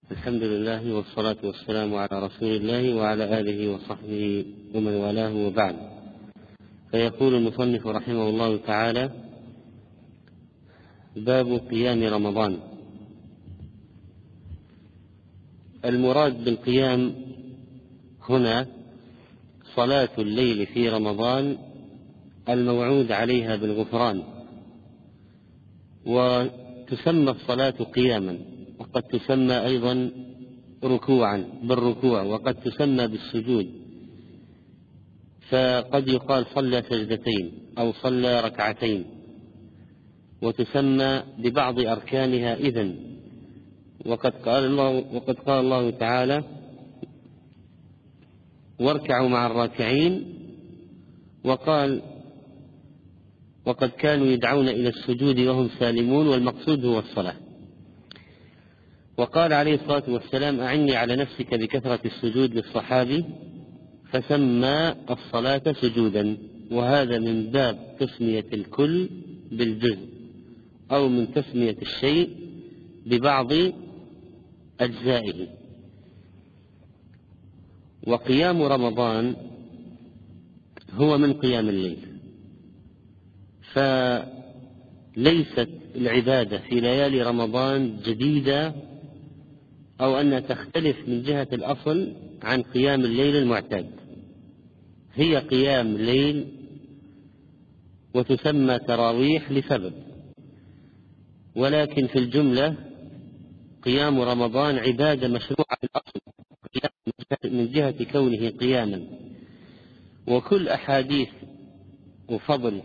الحمد لله والصلاة والسلام على رسول الله وعلى آله وصحبه ومن والاه وبعد. فيقول المصنف رحمه الله تعالى: باب قيام رمضان. المراد بالقيام هنا صلاة الليل في رمضان الموعود عليها بالغفران، وتسمى الصلاة قياما، وقد تسمى أيضا ركوعا بالركوع، وقد تسمى بالسجود، فقد يقال صلى سجدتين أو صلى ركعتين، وتسمى ببعض أركانها إذن. وقد قال الله تعالى: واركعوا مع الراكعين، وقال: وقد كانوا يدعون إلى السجود وهم سالمون، والمقصود هو الصلاة. وقال عليه الصلاة والسلام: أعني على نفسك بكثرة السجود للصحابي، فسمى الصلاة سجودا. وهذا من باب تسمية الكل بالجزء، أو من تسمية الشيء ببعض أجزائه. وقيام رمضان هو من قيام الليل، فليست العبادة في ليالي رمضان جديدة أو أنها تختلف من جهة الأصل عن قيام الليل المعتاد. هي قيام ليل وتسمى تراويح لسبب، ولكن في الجملة قيام رمضان عبادة مشروعة في الأصل من جهة كونه قياما. وكل أحاديث وفضل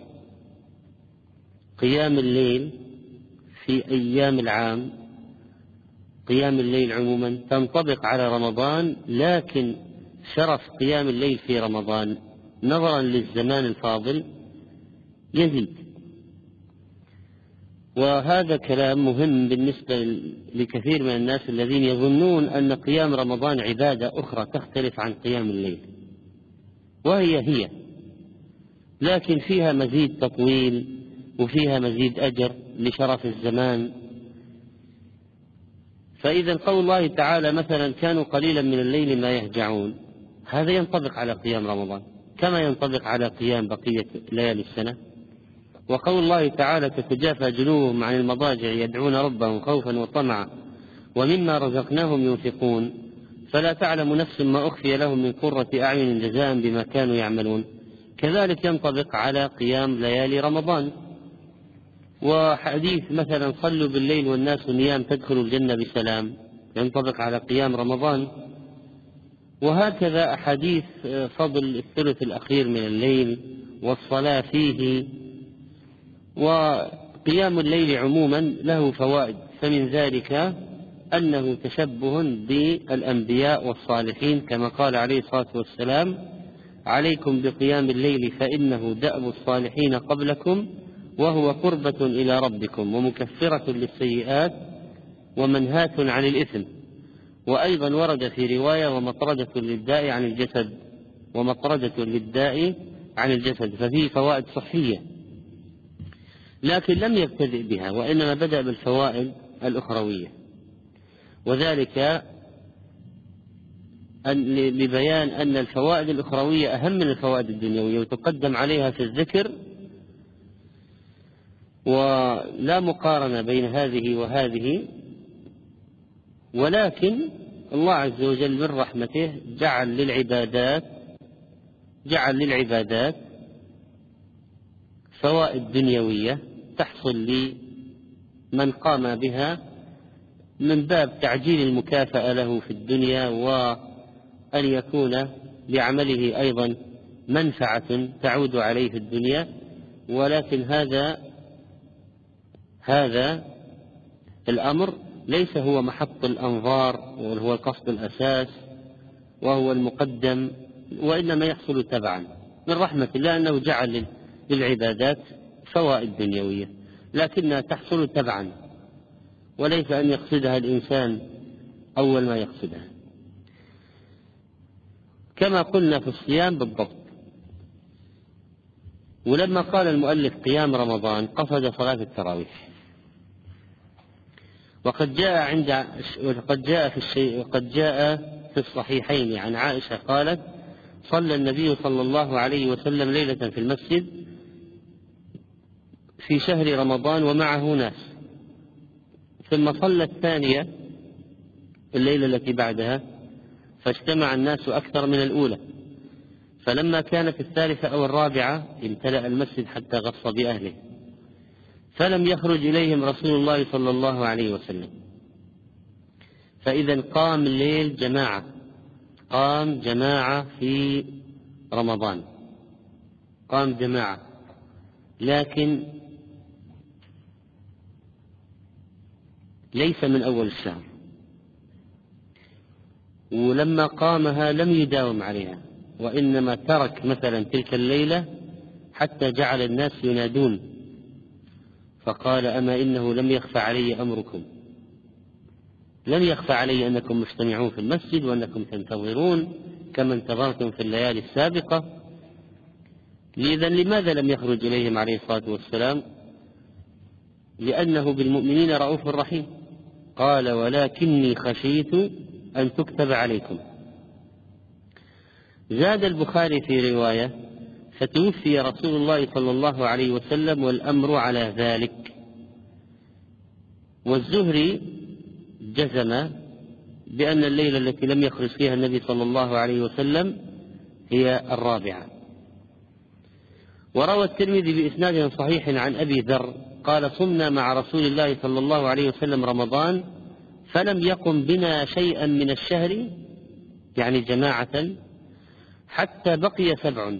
قيام الليل في أيام العام، قيام الليل عموما، تنطبق على رمضان، لكن شرف قيام الليل في رمضان نظرا للزمان الفاضل يزيد. وهذا كلام مهم بالنسبة لكثير من الناس الذين يظنون أن قيام رمضان عبادة أخرى تختلف عن قيام الليل، وهي لكن فيها مزيد تطويل وفيها مزيد أجر لشرف الزمان. فإذا قول الله تعالى مثلا: كانوا قليلا من الليل ما يهجعون، هذا ينطبق على قيام رمضان كما ينطبق على قيام بقية ليالي السنة. وقول الله تعالى: تتجافى جنوبهم عن المضاجع يدعون ربهم خوفا وطمعا ومما رزقناهم ينفقون فلا تعلم نفس ما أخفي لهم من قرة أعين جزاء بما كانوا يعملون، كذلك ينطبق على قيام ليالي رمضان. وحديث مثلا: صلوا بالليل والناس نيام تدخلوا الجنة بسلام، ينطبق على قيام رمضان. وهكذا أحاديث فضل الثلث الأخير من الليل والصلاة فيه. وقيام الليل عموما له فوائد، فمن ذلك أنه تشبه بالأنبياء والصالحين، كما قال عليه الصلاة والسلام: عليكم بقيام الليل فإنه دأب الصالحين قبلكم وهو قربة إلى ربكم ومكفرة للسيئات ومنهاة عن الإثم. وأيضا ورد في رواية: ومطردة للداء عن الجسد، ومطردة للداء عن الجسد. ففيه فوائد صحية، لكن لم يبتدئ بها، وإنما بدأ بالفوائد الأخروية، وذلك لبيان أن الفوائد الأخروية أهم من الفوائد الدنيوية، وتقدم عليها في الذكر، ولا مقارنة بين هذه وهذه. ولكن الله عز وجل من رحمته جعل للعبادات فوائد دنيوية تحصل لمن قام بها من باب تعجيل المكافأة له في الدنيا، وأن يكون لعمله أيضا منفعة تعود عليه في الدنيا. ولكن هذا الأمر ليس هو محط الأنظار وهو القصد الأساس وهو المقدم، وإنما يحصل تبعا من رحمة الله أنه جعل للعبادات فوائد دنيوية، لكنها تحصل تبعا، وليس أن يقصدها الإنسان أول ما يقصدها، كما قلنا في الصيام بالضبط. ولما قال المؤلف قيام رمضان قصد صلاة التراويح، وقد جاء في الصحيحين عن عائشة قالت: صلى النبي صلى الله عليه وسلم ليلة في المسجد في شهر رمضان ومعه ناس، ثم صلى الثانية الليلة التي بعدها، فاجتمع الناس أكثر من الأولى، فلما كانت الثالثة أو الرابعة امتلأ المسجد حتى غص بأهله، فلم يخرج إليهم رسول الله صلى الله عليه وسلم. فإذا قام الليل جماعة، قام جماعة في رمضان، قام جماعة، لكن ليس من أول الشهر، ولما قامها لم يداوم عليها، وإنما ترك مثلا تلك الليلة حتى جعل الناس ينادون، فقال: أما إنه لم يخفى علي أمركم، لم يخفى علي أنكم مجتمعون في المسجد وأنكم تنتظرون كما انتظرتم في الليالي السابقة. إذا لماذا لم يخرج إليهم عليه الصلاة والسلام؟ لأنه بالمؤمنين رؤوف رحيم. قال: ولكني خشيت أن تكتب عليكم. زاد البخاري في رواية: فتوفي رسول الله صلى الله عليه وسلم والأمر على ذلك. والزهري جزم بأن الليلة التي لم يخرج فيها النبي صلى الله عليه وسلم هي الرابعة. وروى الترمذي بإسناد صحيح عن أبي ذر قال: صمنا مع رسول الله صلى الله عليه وسلم رمضان فلم يقم بنا شيئا من الشهر، يعني جماعة، حتى بقي 7،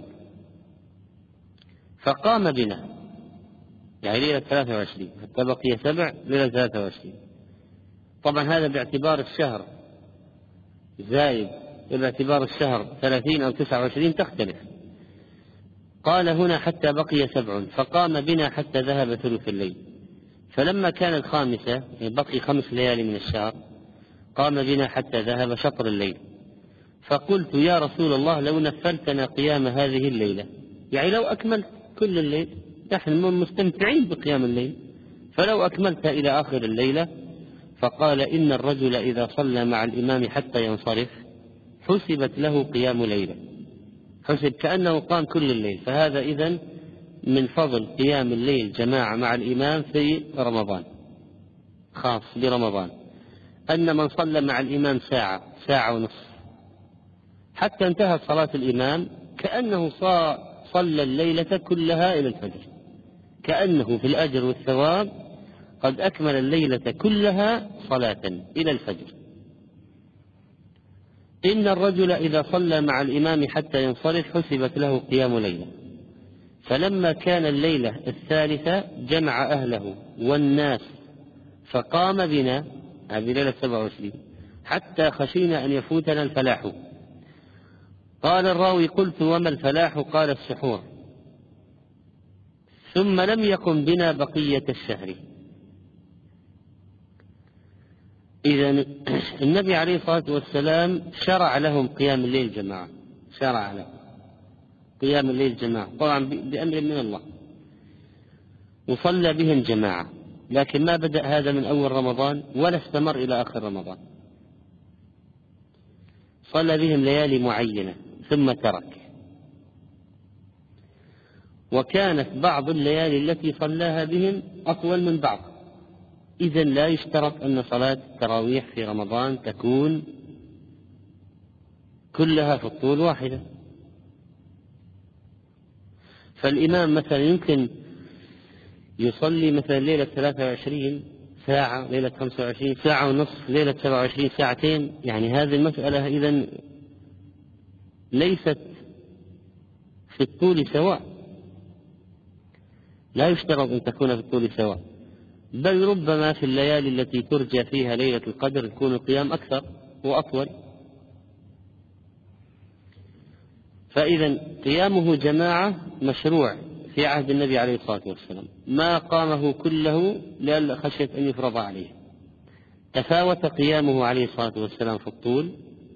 فقام بنا، يعني ليلة 23 حتى بقي 7 ليلة 23. طبعا هذا باعتبار الشهر زايد، باعتبار الشهر 30 أو 29 تختلف. قال هنا: حتى بقي 7، فقام بنا حتى ذهب ثلث الليل. فلما كان الخامسة، يعني بقي 5 ليالي من الشهر، قام بنا حتى ذهب شطر الليل. فقلت: يا رسول الله، لو نفلتنا قيام هذه الليلة، يعني لو أكملت كل الليل، نحن مستمتعين بقيام الليل، فلو أكملت إلى آخر الليلة. فقال: إن الرجل إذا صلى مع الإمام حتى ينصرف حسبت له قيام ليلة، حسب كأنه قام كل الليل. فهذا إذن من فضل قيام الليل جماعة مع الإمام في رمضان، خاص برمضان، أن من صلى مع الإمام ساعة ونصف حتى انتهت صلاة الإمام كأنه صلى الليلة كلها إلى الفجر، كأنه في الأجر والثواب قد أكمل الليلة كلها صلاة إلى الفجر. إن الرجل إذا صلى مع الإمام حتى ينصرف حسبت له قيام ليلة. فلما كان الليلة الثالثة جمع أهله والناس فقام بنا، هذه ليلة 27، حتى خشينا أن يفوتنا الفلاح. قال الراوي: قلت: وما الفلاح؟ قال: السحور. ثم لم يقم بنا بقية الشهر. إذن النبي عليه الصلاة والسلام شرع لهم قيام الليل جماعة، شرع لهم قيام الليل جماعة، طبعا بأمر من الله، وصلى بهم جماعة، لكن ما بدأ هذا من أول رمضان ولا استمر إلى آخر رمضان، صلى بهم ليالي معينة ثم ترك. وكانت بعض الليالي التي صلاها بهم أطول من بعض. إذن لا يشترط أن صلاة التراويح في رمضان تكون كلها في الطول واحدة. فالإمام مثلا يمكن يصلي مثلا ليلة 23 ساعة، ليلة 25 ساعة ونصف، ليلة 27 ساعتين، يعني هذه المسألة إذن ليست في الطول سواء، لا يشترط أن تكون في الطول سواء، بل ربما في الليالي التي ترجى فيها ليلة القدر يكون القيام أكثر وأطول. فإذا قيامه جماعة مشروع في عهد النبي عليه الصلاة والسلام، ما قامه كله لأن خشية أن يفرض عليه. تفاوت قيامه عليه الصلاة والسلام في الطول.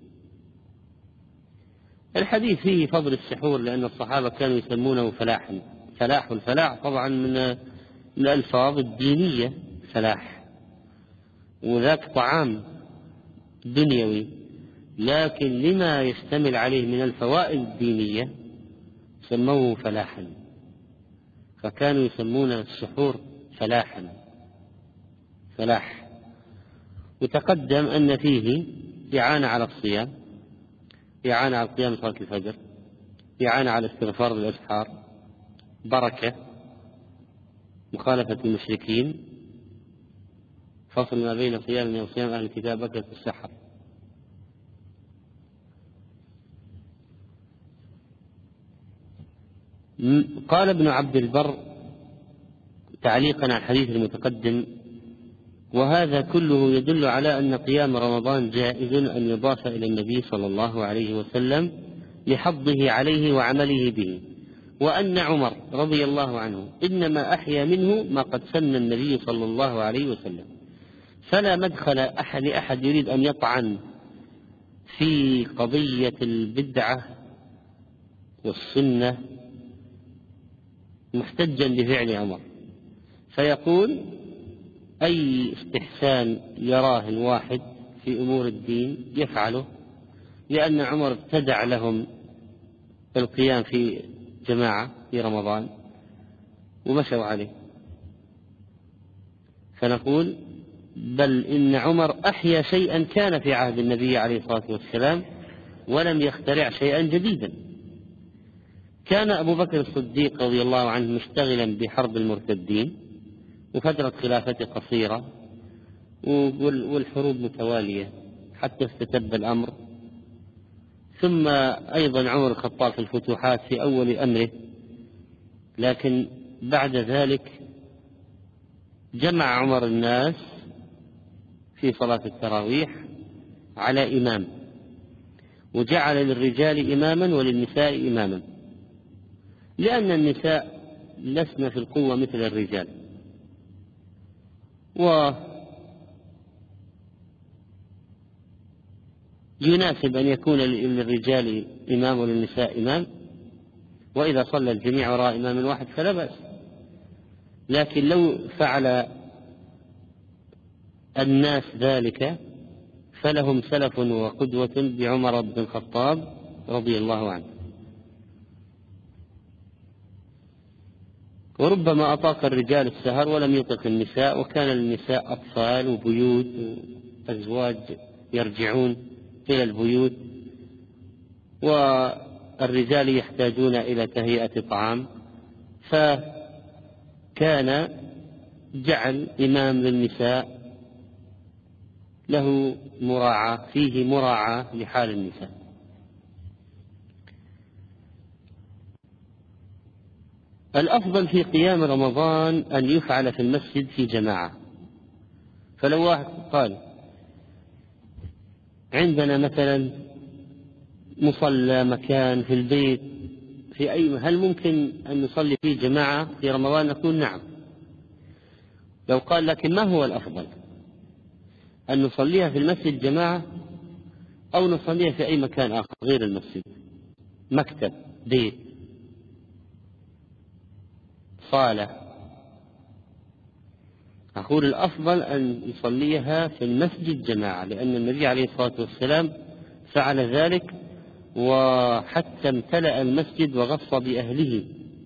الحديث فيه فضل السحور، لأن الصحابة كانوا يسمونه فلاحا. فلاح، الفلاح طبعا من الألفاظ الدينية، فلاح، وذاك طعام دنيوي، لكن لما يشتمل عليه من الفوائد الدينية سموه فلاحا، فكانوا يسمون السحور فلاحا، فلاح. وتقدم أن فيه إعانة على الصيام، إعانة على قيام صلاة الفجر، إعانة على استغفار الأسحار، بركة، مخالفة المشركين، فصل ما بين صيام وصيام أهل الكتاب، أكلة السحر. قال ابن عبد البر تعليقا على الحديث المتقدم: وهذا كله يدل على أن قيام رمضان جائز أن يضاف إلى النبي صلى الله عليه وسلم لحظه عليه وعمله به، وأن عمر رضي الله عنه إنما أحيا منه ما قد سن النبي صلى الله عليه وسلم، فلا مدخل لأحد يريد أن يطعن في قضية البدعة والسنة محتجا بفعل عمر، فيقول أي استحسان يراه الواحد في أمور الدين يفعله، لأن عمر ابتدع لهم القيام في جماعة في رمضان ومشوا عليه. فنقول بل إن عمر أحيا شيئا كان في عهد النبي عليه الصلاة والسلام ولم يخترع شيئا جديدا. كان أبو بكر الصديق رضي الله عنه مشتغلا بحرب المرتدين، وفترة خلافته قصيرة والحروب متوالية حتى استتب الأمر، ثم أيضا عمر الخطاب في الفتوحات في أول أمره، لكن بعد ذلك جمع عمر الناس في صلاة التراويح على إمام، وجعل للرجال إماما وللنساء إماما، لأن النساء لسن في القوة مثل الرجال، ويناسب أن يكون للرجال إمام وللنساء إمام، وإذا صلى الجميع وراء إمام واحد فلا بأس. لكن لو فعل الناس ذلك فلهم سلف وقدوة بعمر بن الخطاب رضي الله عنه. وربما أطاق الرجال السهر ولم يطق النساء، وكان للنساء أطفال وبيوت وأزواج يرجعون إلى البيوت، والرجال يحتاجون إلى تهيئة طعام، فكان جعل إمام للنساء له مراعاة، فيه مراعاة لحال النساء. الأفضل في قيام رمضان أن يفعل في المسجد في جماعة. فلو واحد قال عندنا مثلا مصلى مكان في البيت في أي، هل ممكن أن نصلي فيه جماعة في رمضان؟ نقول نعم. لو قال لكن ما هو الأفضل، أن نصليها في المسجد جماعة أو نصليها في أي مكان آخر غير المسجد، مكتب، بيت، صالة؟ أقول الأفضل أن يصليها في المسجد جماعة، لأن النبي عليه الصلاة والسلام فعل ذلك، وحتى امتلأ المسجد وغص بأهله.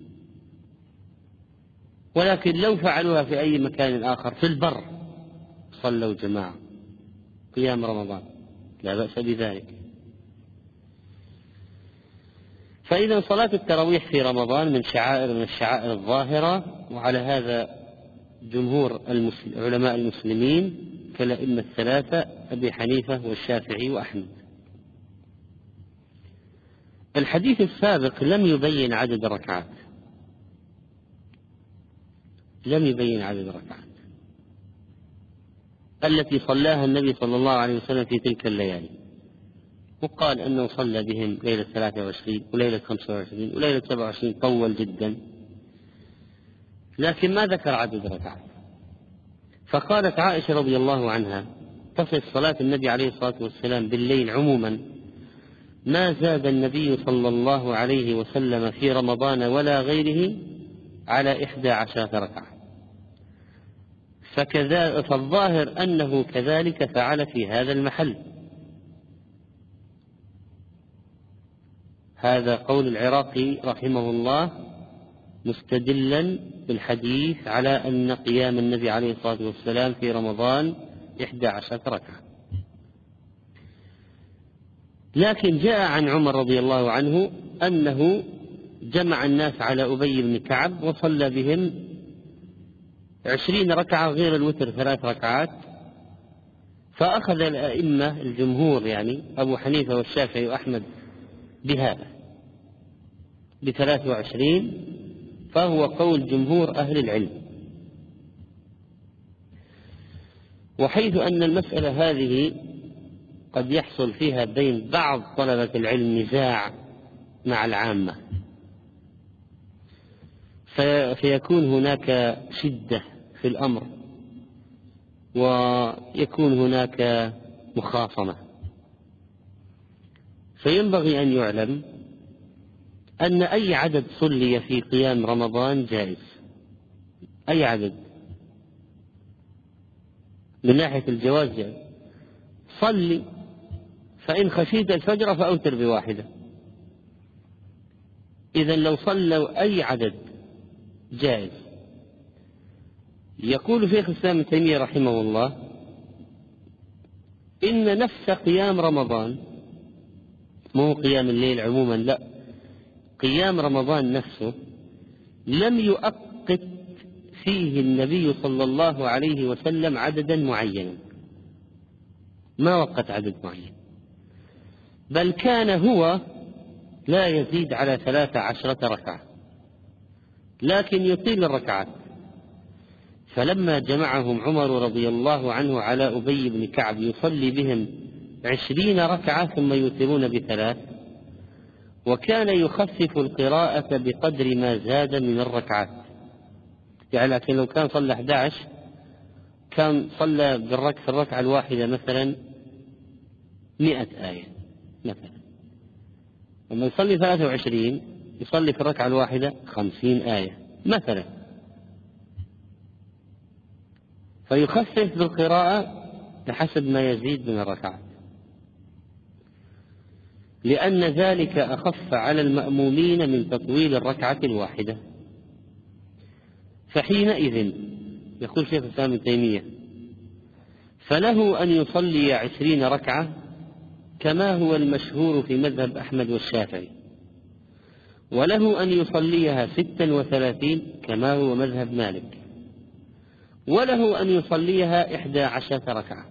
ولكن لو فعلوها في أي مكان آخر في البر صلوا جماعة قيام رمضان لا بأس بذلك. فإذا صلاة التراويح في رمضان من الشعائر الظاهرة، وعلى هذا جمهور علماء المسلمين كالأئمة الثلاثة أبي حنيفة والشافعي وأحمد. الحديث السابق لم يبين عدد الركعات، لم يبين عدد الركعات التي صلاها النبي صلى الله عليه وسلم في تلك الليالي، وقال أنه صلى بهم ليلة 23 وليلة 25 وليلة 27، طول جدا، لكن ما ذكر عدد الركعات. فقالت عائشة رضي الله عنها تصف صلاة النبي عليه الصلاة والسلام بالليل عموما: ما زاد النبي صلى الله عليه وسلم في رمضان ولا غيره على 11 ركعة. فالظاهر أنه كذلك فعل في هذا المحل. هذا قول العراقي رحمه الله مستدلا بالحديث على أن قيام النبي عليه الصلاة والسلام في رمضان 11 ركعة. لكن جاء عن عمر رضي الله عنه أنه جمع الناس على أبي بن كعب وصلى بهم 20 ركعة غير الوتر 3 ركعات، فأخذ الأئمة الجمهور يعني أبو حنيفة والشافعي وأحمد بهذا ب23، فهو قول جمهور أهل العلم. وحيث أن المسألة هذه قد يحصل فيها بين بعض طلبة العلم نزاع مع العامة، فيكون هناك شدة في الأمر ويكون هناك مخاصمة، فينبغي أن يعلم أن أي عدد صلي في قيام رمضان جائز، أي عدد من ناحية الجواز جائز. صلي، فإن خشيت الفجر فأوتر بواحدة. إذا لو صلوا أي عدد جائز. يقول شيخ الإسلام ابن تيمية رحمه الله إن نفس قيام رمضان، مو قيام الليل عموما، لا، قيام رمضان نفسه لم يؤقت فيه النبي صلى الله عليه وسلم عددا معينا، ما وقت عدد معين، بل كان هو لا يزيد على 13 ركعة، لكن يطيل الركعات. فلما جمعهم عمر رضي الله عنه على أبي بن كعب يصلي بهم 20 ركعة ثم يوترون ب3، وكان يخفف القراءة بقدر ما زاد من الركعات. يعني لكن لو كان صلى 11 كان صلى في الركعة الواحدة مثلا 100 آية مثلا، لما يصلي 23 يصلي في الركعة الواحدة 50 آية مثلا، فيخفف بالقراءة بحسب ما يزيد من الركعات، لأن ذلك أخف على المأمومين من تطويل الركعة الواحدة. فحينئذ يقول شيخ الإسلام ابن تيمية فله أن يصلي 20 ركعة كما هو المشهور في مذهب أحمد والشافعي، وله أن يصليها 36 كما هو مذهب مالك، وله أن يصليها 11 ركعة.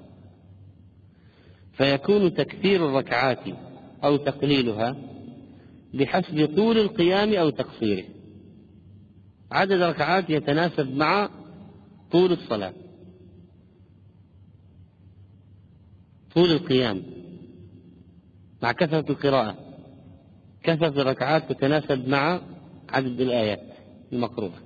فيكون تكثير الركعات أو تقليلها بحسب طول القيام أو تقصيره. عدد ركعات يتناسب مع طول الصلاة، طول القيام مع كثرة القراءة، كثرة الركعات تتناسب مع عدد الآيات المقروءة.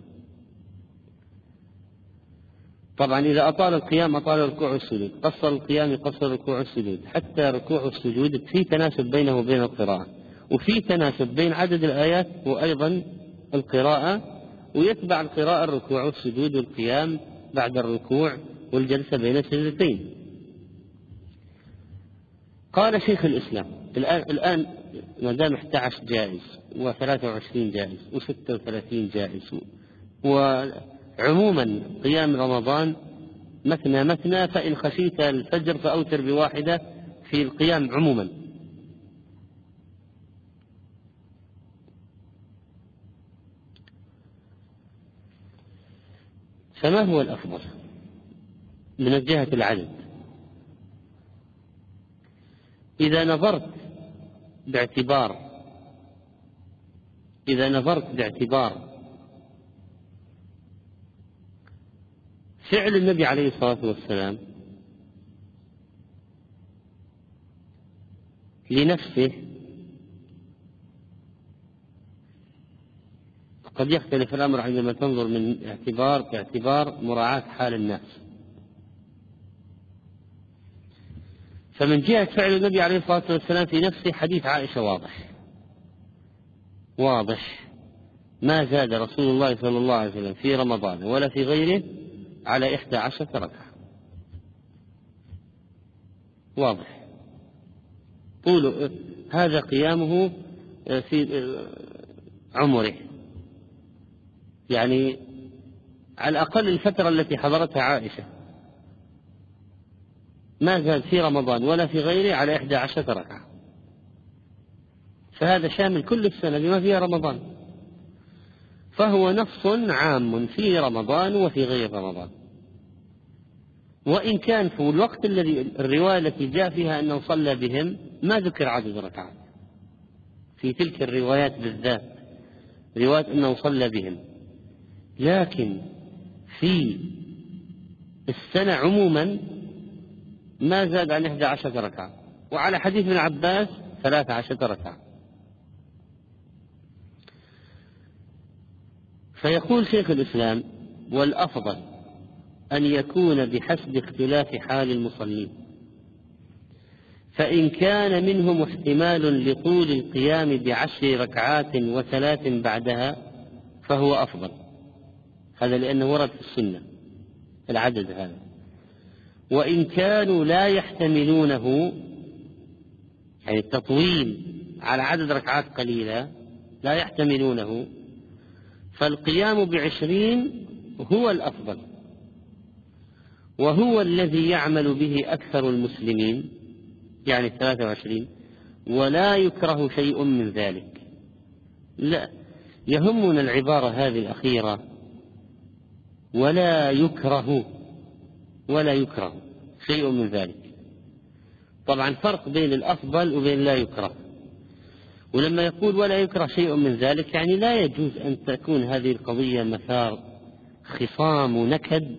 طبعا إذا أطال القيام أطال الركوع والسجود، قصر القيام يقصر الركوع والسجود، حتى ركوع والسجود في تناسب بينه وبين القراءة، وفي تناسب بين عدد الآيات وأيضا القراءة، ويتبع القراءة الركوع والسجود والقيام بعد الركوع والجلسة بين السجدتين. قال شيخ الإسلام الآن ما دام 11 جائز و23 جائز و36 جائز، وعموما قيام رمضان مثنى مثنى، فإن خشيت الفجر فأوتر بواحدة في القيام عموما. فما هو الأفضل من جهة العدد؟ إذا نظرت باعتبار فعل النبي عليه الصلاة والسلام لنفسه، قد يختلف الأمر عندما تنظر من باعتبار مراعاة حال الناس. فمن جهة فعل النبي عليه الصلاة والسلام في نفسه حديث عائشة واضح، ما زاد رسول الله صلى الله عليه وسلم في رمضان ولا في غيره على 11 ركعة. واضح؟ طول هذا قيامه في عمره، يعني على الأقل الفترة التي حضرتها عائشة ما زاد في رمضان ولا في غيره على 11 ركعة، فهذا شامل كل السنة بما فيها رمضان، فهو نص عام في رمضان وفي غير رمضان. وإن كان في الوقت الذي الرواية التي جاء فيها أنه صلى بهم ما ذكر عدد ركعات في تلك الروايات بالذات، رواية أنه صلى بهم، لكن في السنة عموما ما زاد عن 11 ركعة، وعلى حديث ابن عباس 13 ركعة. فيقول شيخ الإسلام: والأفضل أن يكون بحسب اختلاف حال المصلين، فإن كان منهم احتمال لطول القيام ب10 ركعات و3 بعدها فهو أفضل، هذا لأنه ورد في السنة العدد هذا. وإن كانوا لا يحتملونه، يعني التطويل على عدد ركعات قليلة لا يحتملونه، فالقيام ب20 هو الأفضل، وهو الذي يعمل به أكثر المسلمين، يعني 23، ولا يكره شيء من ذلك. لا يهمنا العبارة هذه الأخيرة، ولا يكره شيء من ذلك. طبعا فرق بين الأفضل وبين لا يكره. ولما يقول ولا يكره شيء من ذلك يعني لا يجوز أن تكون هذه القضية مثار خصام ونكد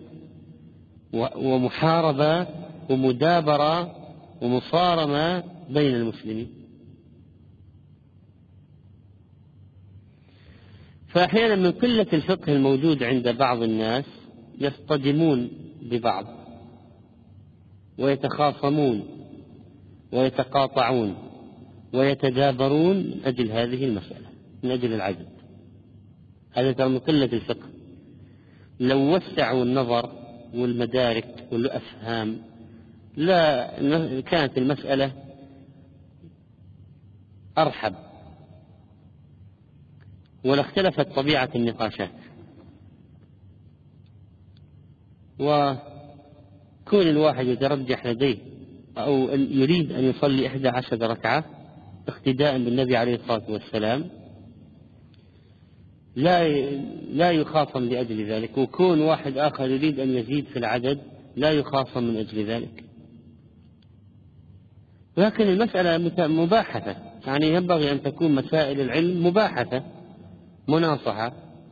ومحاربة ومدابرة ومصارمة بين المسلمين. فأحيانا من قلة الفقه الموجود عند بعض الناس يصطدمون ببعض ويتخاصمون ويتقاطعون ويتدابرون من أجل هذه المسألة، من أجل العدد. هذا ترى من قلة الفقه. لو وسعوا النظر والمدارك والأفهام لا كانت المسألة أرحب ولا اختلفت طبيعة النقاشات. وكون الواحد يترجح لديه أو يريد أن يصلي 11 ركعة اقتداء بالنبي عليه الصلاة والسلام لا يخاصم لأجل ذلك، وكون واحد آخر يريد أن يزيد في العدد لا يخاصم من أجل ذلك. لكن المسألة مباحثة، يعني ينبغي أن تكون مسائل العلم مباحثة مناصحة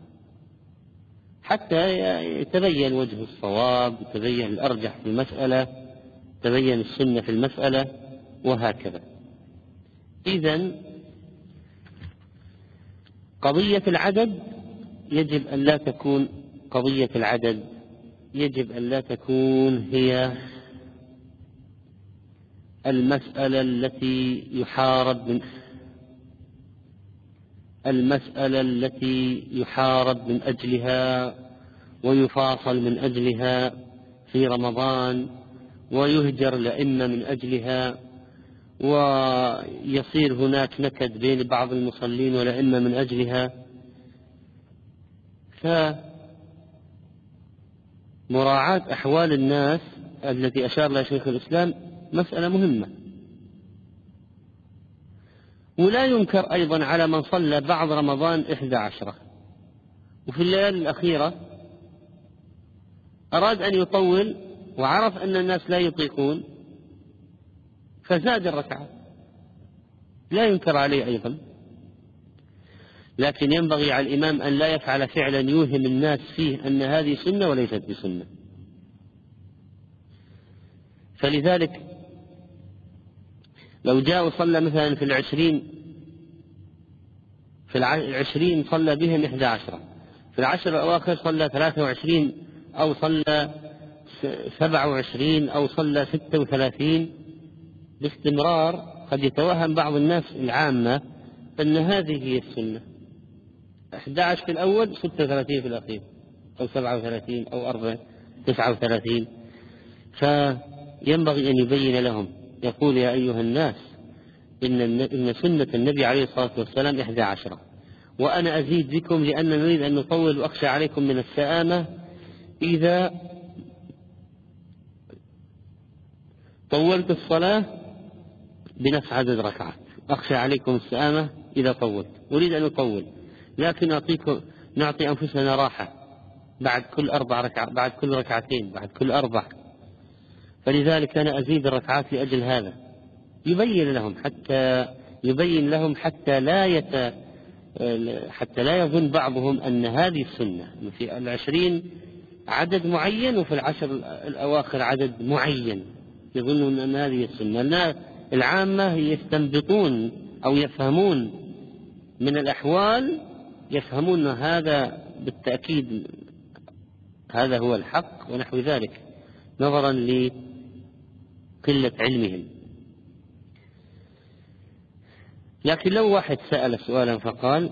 حتى يتبين وجه الصواب، يتبين الأرجح في المسألة، تبين السنة في المسألة، وهكذا. إذن قضية العدد يجب أن لا تكون قضية العدد يجب أن لا تكون هي المسألة التي يحارب من أجلها ويفاصل من أجلها في رمضان ويهجر الأئمة من أجلها ويصير هناك نكد بين بعض المصلين والأئمة من أجلها. فمراعاة أحوال الناس التي أشار لها شيخ الإسلام مسألة مهمة. ولا ينكر أيضا على من صلى بعض رمضان 11 وفي الليالي الأخيرة أراد أن يطول وعرف أن الناس لا يطيقون فزاد الركعة، لا ينكر عليه أيضا. لكن ينبغي على الإمام أن لا يفعل فعلا يوهم الناس فيه أن هذه سنة وليست بسنة. فلذلك لو جاء وصلى مثلا في 20 صلى بهم 11، في 10 الأواخر صلى 23 أو صلى 27 أو صلى 36 باستمرار، قد يتوهم بعض الناس العامة أن هذه هي السنة، 11 في الأول 36 في الأخير أو 37 أو 40، 39. فينبغي أن يبين لهم، يقول: يا أيها الناس إن سنة النبي عليه الصلاة والسلام 11، وأنا أزيد بكم لأن نريد أن نطول وأخشى عليكم من السآمة إذا طولت الصلاة بنفس عدد ركعات. أخشى عليكم السآمة إذا طولت، أريد أن أطول، لكن نعطي أنفسنا راحة بعد كل 4 ركعات، بعد كل ركعتين، بعد كل 4. فلذلك أنا أزيد الركعات لأجل هذا. يبين لهم حتى لا يظن بعضهم أن هذه السنة في 20 عدد معين وفي 10 الأواخر عدد معين، يظنون أن هذه السنة. العامة يستنبطون أو يفهمون من الأحوال، يفهمون هذا بالتأكيد هذا هو الحق ونحو ذلك، نظرا لقلة علمهم. لكن لو واحد سأل سؤالا فقال: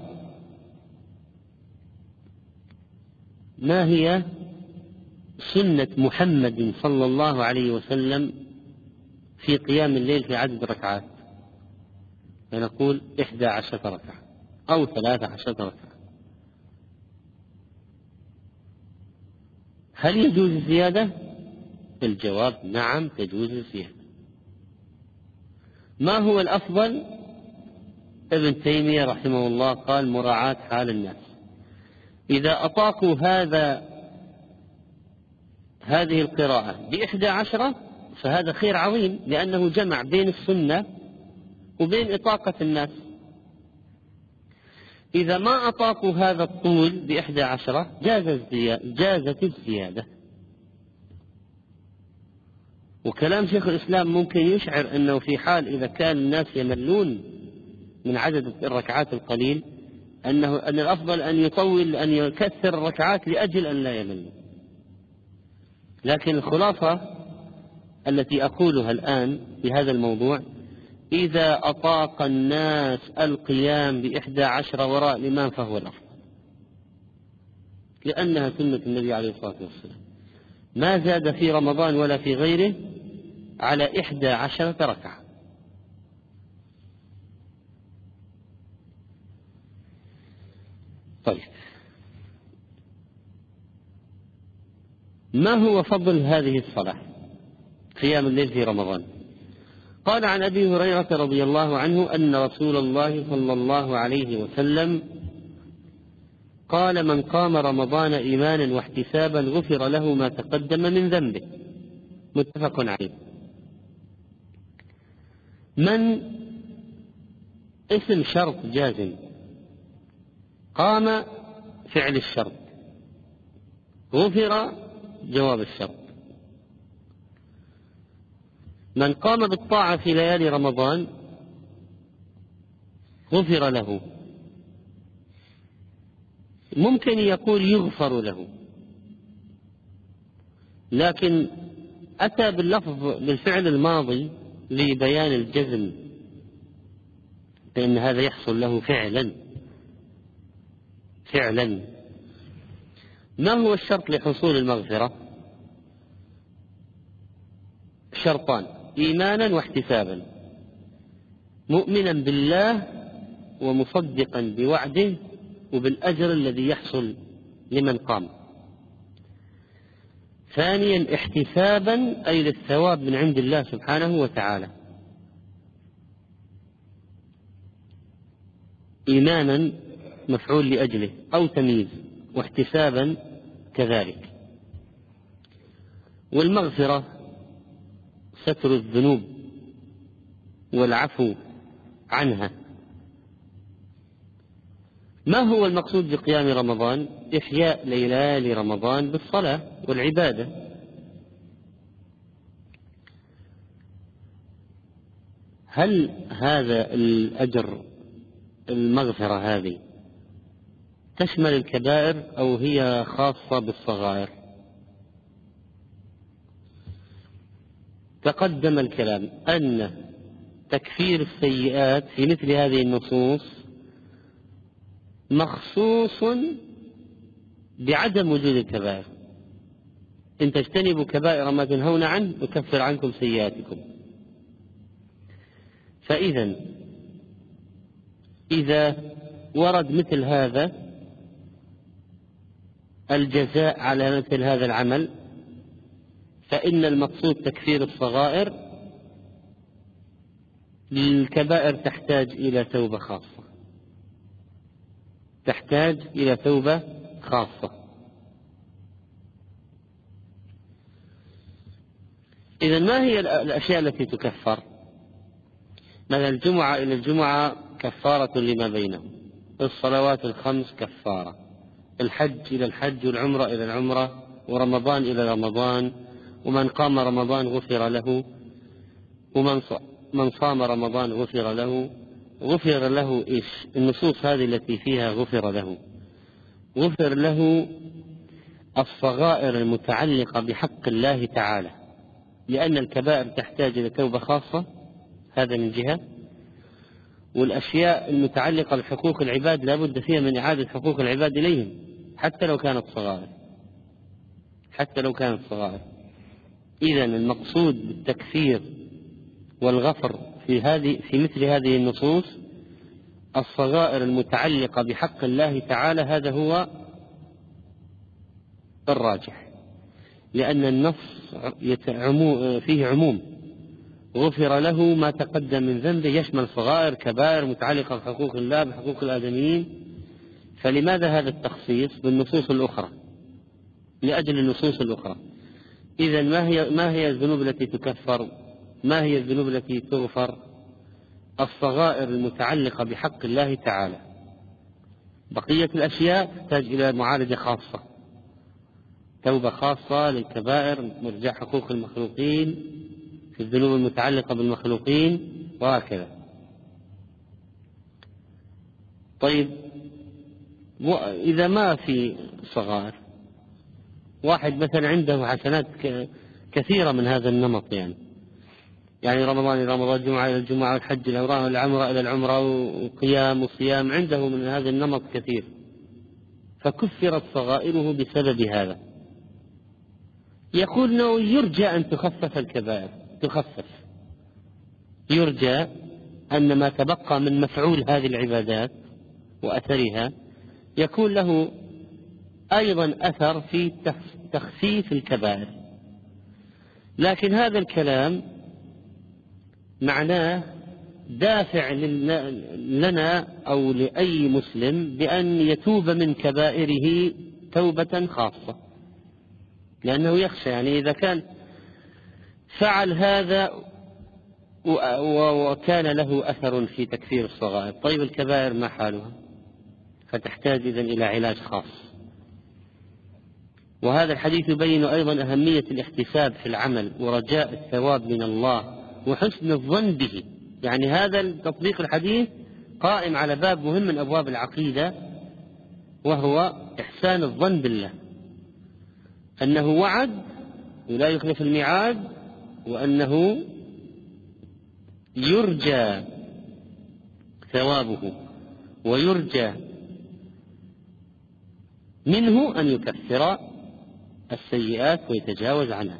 ما هي سنة محمد صلى الله عليه وسلم في قيام الليل في عدد ركعات؟ فنقول 11 ركعة أو 13 ركعة. هل يجوز الزيادة؟ الجواب: نعم، تجوز الزيادة. ما هو الأفضل؟ ابن تيمية رحمه الله قال: مراعاة حال الناس. إذا أطاقوا هذه القراءة ب11 فهذا خير عظيم، لأنه جمع بين السنة وبين إطاقة الناس. إذا ما أطاقوا هذا الطول ب11 جازت الزيادة. وكلام شيخ الإسلام ممكن يشعر أنه في حال إذا كان الناس يملون من عدد الركعات القليل أن الأفضل أن يطول، أن يكثر الركعات لأجل أن لا يملوا. لكن الخلاصة التي أقولها الآن في هذا الموضوع: إذا أطاق الناس القيام ب11 وراء الإمام فهو الأفضل، لأنها سنة النبي عليه الصلاة والسلام، ما زاد في رمضان ولا في غيره على 11 ركعة. طيب، ما هو فضل هذه الصلاة قيام الليل في رمضان؟ قال عن أبي هريرة رضي الله عنه أن رسول الله صلى الله عليه وسلم قال: من قام رمضان إيمانا واحتسابا غفر له ما تقدم من ذنبه. متفق عليه. من اسم شرط جازم، قام فعل الشرط، غفر جواب الشرط. من قام بالطاعة في ليالي رمضان غفر له. ممكن يقول يغفر له، لكن أتى باللفظ بالفعل الماضي لبيان الجزم، لأن هذا يحصل له فعلا. ما هو الشرط لحصول المغفرة؟ شرطان: إيمانا واحتسابا، مؤمنا بالله ومصدقا بوعده وبالأجر الذي يحصل لمن قام. ثانيا: احتسابا أي للثواب من عند الله سبحانه وتعالى. إيمانا مفعول لأجله أو تمييز، واحتسابا كذلك. والمغفرة ستر الذنوب والعفو عنها. ما هو المقصود بقيام رمضان؟ إحياء ليالي رمضان بالصلاة والعبادة. هل هذا الأجر، المغفرة هذه، تشمل الكبائر أو هي خاصة بالصغائر؟ تقدم الكلام أن تكفير السيئات في مثل هذه النصوص مخصوص بعدم وجود الكبائر. إن تجتنبوا كبائر ما تنهون عنه يكفر عنكم سيئاتكم. فإذا إذا ورد مثل هذا الجزاء على مثل هذا العمل، فإن المقصود تكفير الصغائر. الكبائر تحتاج إلى توبة خاصة، تحتاج إلى توبة خاصة. إذن ما هي الأشياء التي تكفر؟ مثلا الجمعة إلى الجمعة كفارة لما بينهم، الصلوات الخمس كفارة، الحج إلى الحج، والعمرة إلى العمرة، ورمضان إلى رمضان، ومن قام رمضان غفر له، ومن صام رمضان غفر له. غفر له إيش؟ النصوص هذه التي فيها غفر له، غفر له الصغائر المتعلقة بحق الله تعالى، لأن الكبائر تحتاج إلى توبة خاصة، هذا من جهة. والأشياء المتعلقة بحقوق العباد لا بد فيها من إعادة حقوق العباد إليهم حتى لو كانت صغائر، حتى لو كانت صغائر. إذن المقصود بالتكفير والغفر في مثل هذه النصوص الصغائر المتعلقة بحق الله تعالى، هذا هو الراجح، لأن النص فيه عموم، غفر له ما تقدم من ذنبه، يشمل صغائر كبائر متعلقة بحقوق الله بحقوق الآدميين. فلماذا هذا التخصيص بالنصوص الأخرى؟ لأجل النصوص الأخرى. إذن ما هي الذنوب التي تكفر؟ ما هي الذنوب التي تغفر؟ الصغائر المتعلقة بحق الله تعالى. بقية الأشياء تحتاج إلى معالجة خاصة، توبة خاصة للكبائر، مرجع حقوق المخلوقين في الذنوب المتعلقة بالمخلوقين، وهكذا. طيب إذا ما في صغائر، واحد مثلا عنده حسنات كثيرة من هذا النمط، يعني رمضان إلى رمضان، الجمعة إلى الجمعة، والحج إلى العمرة إلى العمرة، وقيام وصيام، عنده من هذا النمط كثير، فكفرت صغائره بسبب هذا. يقول أنه يرجى أن تخفف الكبائر، تخفف، يرجى أن ما تبقى من مفعول هذه العبادات وأثرها يكون له أيضا أثر في تخفيف الكبائر. لكن هذا الكلام معناه دافع لنا أو لأي مسلم بأن يتوب من كبائره توبة خاصة، لأنه يخشى إذا كان فعل هذا وكان له أثر في تكفير الصغائر، طيب الكبائر ما حالها؟ فتحتاج إذن إلى علاج خاص. وهذا الحديث يبين أيضا أهمية الاحتساب في العمل ورجاء الثواب من الله وحسن الظن به. هذا التطبيق الحديث قائم على باب مهم من أبواب العقيدة، وهو إحسان الظن بالله، أنه وعد ولا يخلف الميعاد، وأنه يرجى ثوابه ويرجى منه أن يكفر السيئات ويتجاوز عنها.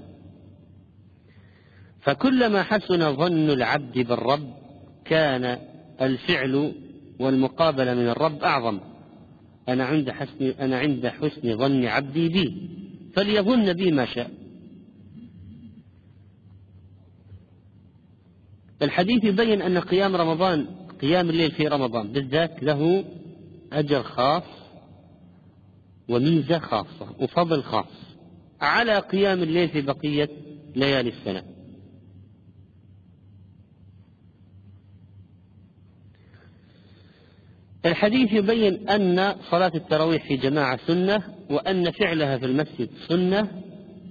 فكلما حسن ظن العبد بالرب كان الفعل والمقابلة من الرب أعظم. أنا عند حسن ظن عبدي بي فليظن بي ما شاء. الحديث يبين أن قيام الليل في رمضان بالذات له أجر خاص وميزة خاصة وفضل خاص على قيام الليل في بقية ليالي السنة. الحديث يبين أن صلاة التراويح في جماعة سنة، وأن فعلها في المسجد سنة،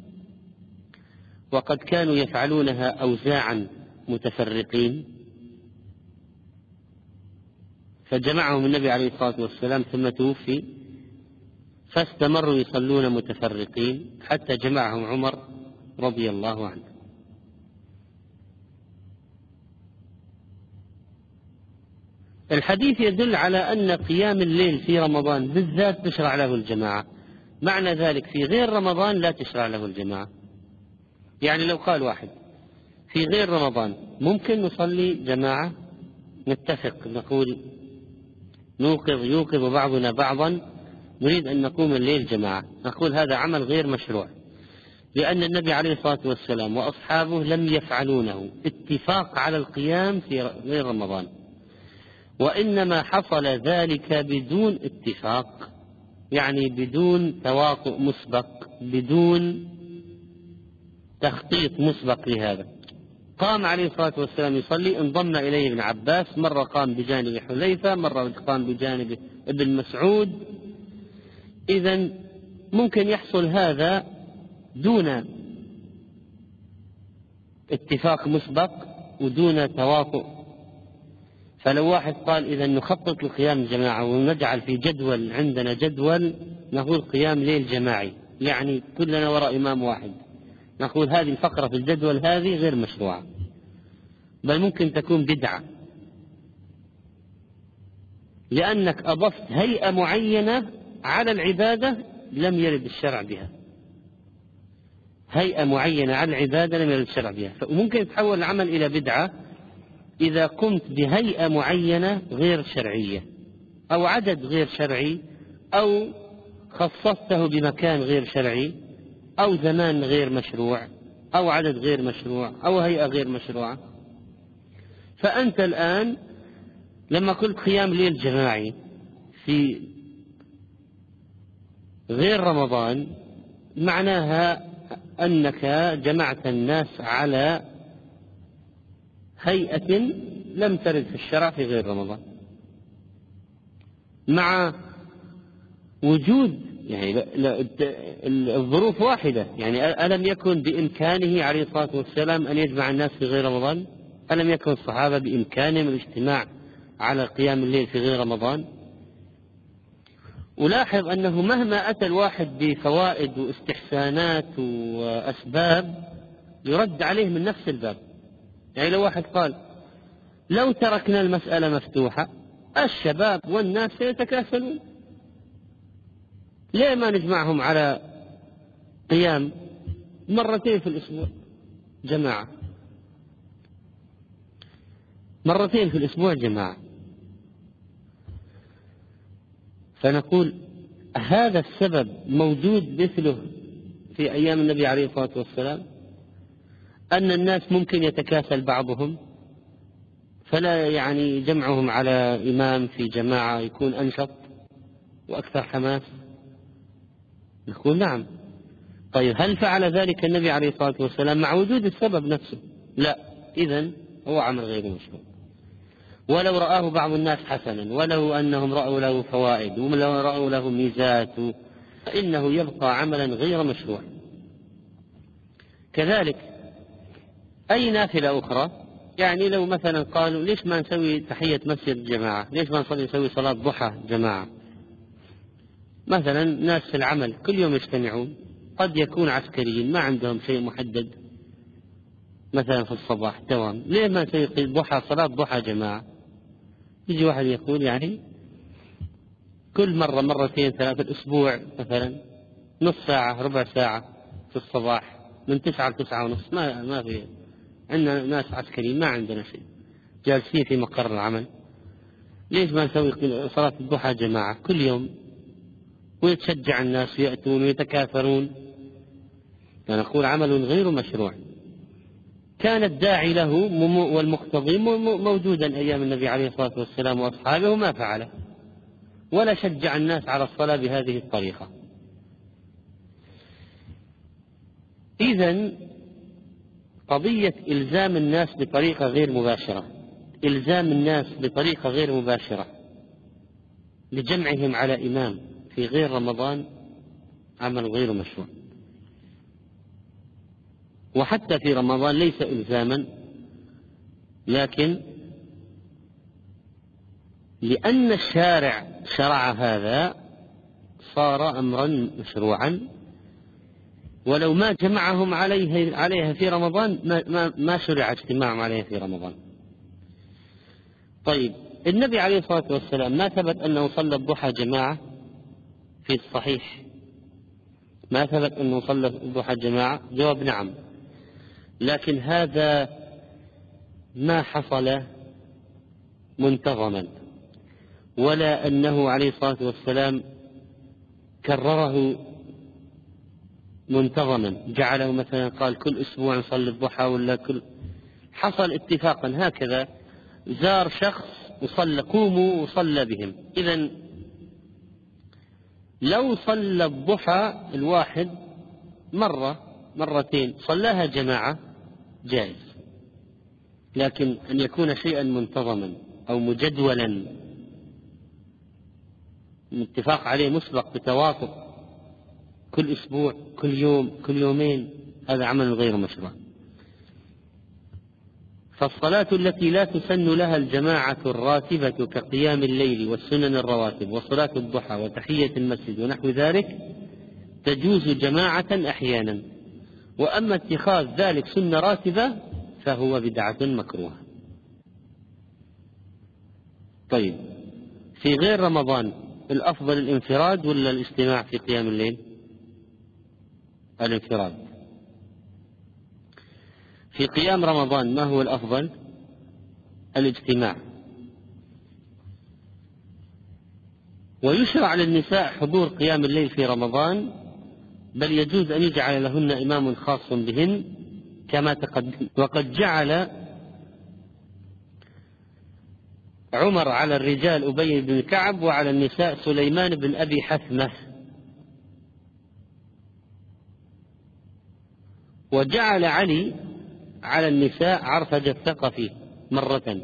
وقد كانوا يفعلونها أوزاعا متفرقين، فجمعهم النبي عليه الصلاة والسلام ثم توفي، فاستمروا يصلون متفرقين حتى جمعهم عمر رضي الله عنه. الحديث يدل على أن قيام الليل في رمضان بالذات تشرع له الجماعة، معنى ذلك في غير رمضان لا تشرع له الجماعة. يعني لو قال واحد في غير رمضان ممكن نصلي جماعة، نتفق نقول يوقظ بعضنا بعضا، نريد أن نقوم الليل جماعة، نقول هذا عمل غير مشروع، لأن النبي عليه الصلاة والسلام وأصحابه لم يفعلونه اتفاق على القيام في غير رمضان، وإنما حصل ذلك بدون اتفاق، يعني بدون تواطؤ مسبق، بدون تخطيط مسبق لهذا. قام عليه الصلاة والسلام يصلي، انضم إليه ابن عباس، مرة قام بجانب حذيفة، مرة قام بجانب ابن مسعود. إذن ممكن يحصل هذا دون اتفاق مسبق ودون تواطؤ. فلو واحد قال إذا نخطط لقيام الجماعة ونجعل في جدول، عندنا جدول نقول قيام ليل جماعي، يعني كلنا وراء إمام واحد، نقول هذه الفقرة في الجدول هذه غير مشروعة، بل ممكن تكون بدعة، لأنك أضفت هيئة معينة على العبادة لم يرد الشرع بها، هيئة معينة على العبادة لم يرد الشرع بها، فممكن يتحول العمل إلى بدعة إذا قمت بهيئة معينة غير شرعية، أو عدد غير شرعي، أو خصصته بمكان غير شرعي، أو زمان غير مشروع، أو عدد غير مشروع، أو هيئة غير مشروعة. فأنت الآن لما قلت قيام ليل جماعي في غير رمضان معناها أنك جمعت الناس على هيئة لم ترد في الشرع في غير رمضان، مع وجود يعني الظروف واحدة. يعني ألم يكن بإمكانه عليه الصلاة والسلام أن يجمع الناس في غير رمضان؟ ألم يكن الصحابة بإمكانهم الاجتماع على قيام الليل في غير رمضان؟ ولاحظ أنه مهما أتى الواحد بفوائد واستحسانات وأسباب يرد عليه من نفس الباب. يعني لو واحد قال لو تركنا المسألة مفتوحة الشباب والناس سيتكاسلون، ليه ما نجمعهم على قيام مرتين في الأسبوع جماعة، مرتين في الأسبوع جماعة؟ فنقول هذا السبب موجود مثله في أيام النبي عليه الصلاة والسلام، أن الناس ممكن يتكاسل بعضهم، فلا يعني جمعهم على إمام في جماعة يكون أنشط وأكثر حماس. نقول نعم. طيب هل فعل ذلك النبي عليه الصلاة والسلام مع وجود السبب نفسه؟ لا. إذن هو عمل غير مشروع، ولو رآه بعض الناس حسنا، ولو أنهم رأوا له فوائد، ولو رأوا له ميزات، فإنه يبقى عملا غير مشروع. كذلك أي نافلة أخرى، يعني لو مثلا قالوا ليش ما نسوي تحية مسجد جماعة، ليش ما نسوي صلاة ضحى جماعة؟ مثلا ناس في العمل كل يوم يجتمعون، قد يكون عسكريين ما عندهم شيء محدد مثلا في الصباح دوام، ليه ما نسوي ضحى صلاة ضحى جماعة؟ يجي واحد يقول يعني كل مرة مرتين ثلاثة الأسبوع مثلا نص ساعة ربع ساعة في الصباح من 9 ل 9:30، ما في عندنا ناس عسكريين ما عندنا شيء جالسين في مقر العمل، ليش ما نسوي صلاة الضحى جماعة كل يوم ويتشجع الناس يأتون ويتكاثرون؟ فنقول عمل غير مشروع. كان الداعي له والمقتضي موجودا أيام النبي عليه الصلاة والسلام وأصحابه ما فعله، ولا شجع الناس على الصلاة بهذه الطريقة. إذن قضية إلزام الناس بطريقة غير مباشرة، إلزام الناس بطريقة غير مباشرة لجمعهم على إمام في غير رمضان عمل غير مشروع. وحتى في رمضان ليس إلزاما، لكن لأن الشارع شرع هذا صار أمرا مشروعا، ولو ما جمعهم عليها في رمضان ما شرع اجتماعهم عليها في رمضان. طيب النبي عليه الصلاة والسلام ما ثبت أنه صلى الضحى جماعة في الصحيح، ما ثبت أنه صلى الضحى جماعة؟ جواب نعم، لكن هذا ما حصل منتظما، ولا أنه عليه الصلاة والسلام كرره منتظما، جعله مثلا قال كل أسبوع نصلي الضحى ولا كل، حصل اتفاقا هكذا، زار شخص وصلى، قوموا وصلى بهم. إذن لو صلى الضحى الواحد مرة مرتين صلاها جماعة جائز، لكن أن يكون شيئا منتظما أو مجدولا اتفاق عليه مسبق بتوافق كل أسبوع كل يوم كل يومين، هذا عمل غير مشروع. فالصلاة التي لا تسن لها الجماعة الراتبة كقيام الليل والسنن الرواتب وصلاة الضحى وتحية المسجد ونحو ذلك تجوز جماعة أحيانا، وأما اتخاذ ذلك سنة راتبة فهو بدعة مكروهة. طيب، في غير رمضان الأفضل الانفراد ولا الاجتماع في قيام الليل؟ الانفراد. في قيام رمضان ما هو الأفضل؟ الاجتماع. ويشرع للنساء حضور قيام الليل في رمضان، بل يجوز أن يجعل لهن إمام خاص بهن كما تقدم. وقد جعل عمر على الرجال أبي بن كعب وعلى النساء سليمان بن أبي حثمة، وجعل علي على النساء عرفج الثقفي مرة.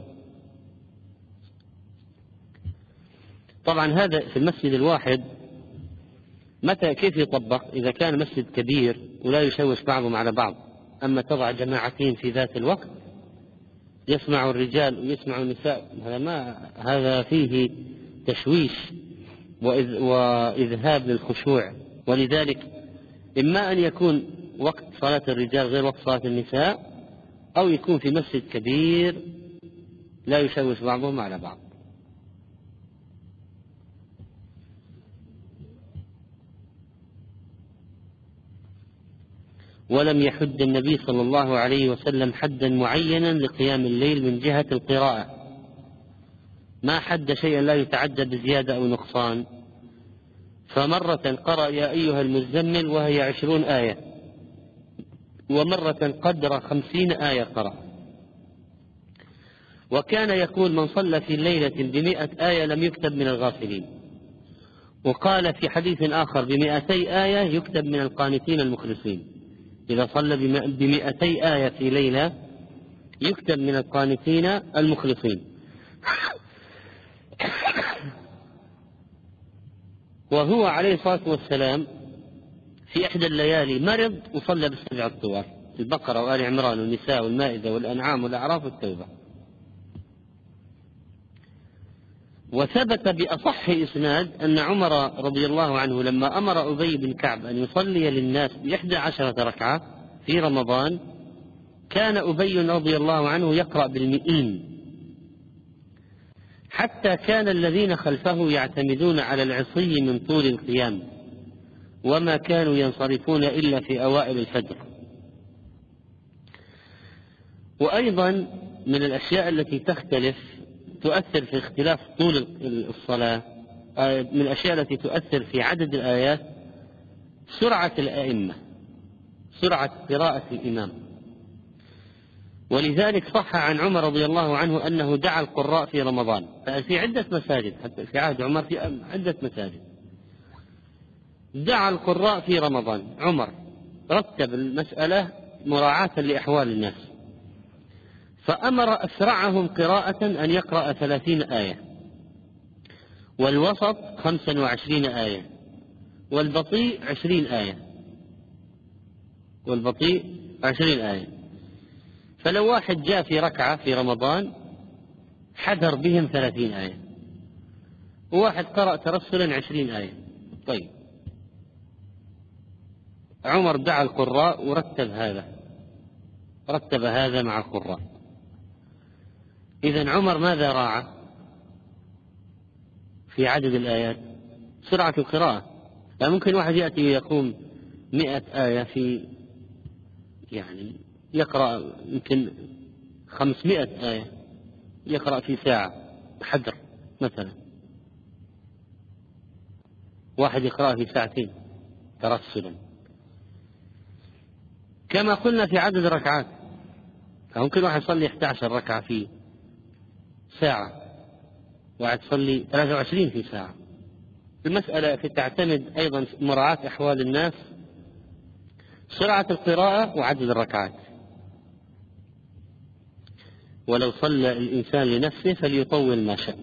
طبعا هذا في المسجد الواحد، متى كيف يطبق؟ إذا كان مسجد كبير ولا يشوش بعضهم على بعض، أما تضع جماعتين في ذات الوقت يسمع الرجال ويسمع النساء، هذا فيه تشويش وإذهاب للخشوع. ولذلك إما أن يكون وقت صلاة الرجال غير وقت صلاة النساء، أو يكون في مسجد كبير لا يشوش بعضهم على بعض. ولم يحد النبي صلى الله عليه وسلم حدا معينا لقيام الليل من جهة القراءة، ما حد شيئا لا يتعدى بزيادة أو نقصان. فمرة قرأ يا أيها المزمل وهي 20 آية، ومرة قدر 50 آية قرأ. وكان يقول من صلى في ليلة ب100 آية لم يكتب من الغافلين. وقال في حديث آخر ب200 آية يكتب من القانتين المخلصين. إذا صلى ب200 آية في ليلة يكتب من القانتين المخلصين. وهو عليه الصلاة والسلام في إحدى الليالي مرض وصلى بالسبع الطوال، البقرة وآل عمران والنساء والمائدة والأنعام والأعراف والتوبة. وثبت بأصح إسناد أن عمر رضي الله عنه لما أمر أبي بن كعب أن يصلي للناس ب11 ركعة في رمضان، كان أبي رضي الله عنه يقرأ بال100، حتى كان الذين خلفه يعتمدون على العصي من طول القيام، وما كانوا ينصرفون إلا في أوائل الفجر. وأيضا من الأشياء التي تؤثر في اختلاف طول الصلاة، من الأشياء التي تؤثر في عدد الآيات سرعة الأئمة، سرعة قراءة الإمام. ولذلك صح عن عمر رضي الله عنه أنه دعا القراء في رمضان في عدة مساجد، حتى في عهد عمر في عدة مساجد دعا القراء في رمضان. عمر رتب المسألة مراعاة لأحوال الناس، فأمر أسرعهم قراءة أن يقرأ 30 آية، والوسط 25 آية، والبطيء 20 آية، والبطيء 20 آية. فلو واحد جاء في ركعة في رمضان حذر بهم 30 آية، وواحد قرأ ترسلا 20 آية. طيب، عمر دعا القراء ورتب هذا مع القراء. إذن عمر ماذا راعى في عدد الآيات؟ سرعة القراءة. لا ممكن واحد يأتي ويقوم 100 آية في يعني يقرأ يمكن 500 آية يقرأ في ساعة حدر مثلا، واحد يقرأ في ساعتين ترسلا. كما قلنا في عدد الركعات، فممكن واحد يصلي 11 ركعة في ساعة، واحد يصلي 23 في ساعة. المسألة تعتمد أيضا مراعاة أحوال الناس، سرعة القراءة وعدد الركعات. ولو صلى الإنسان لنفسه فليطول ما شاء.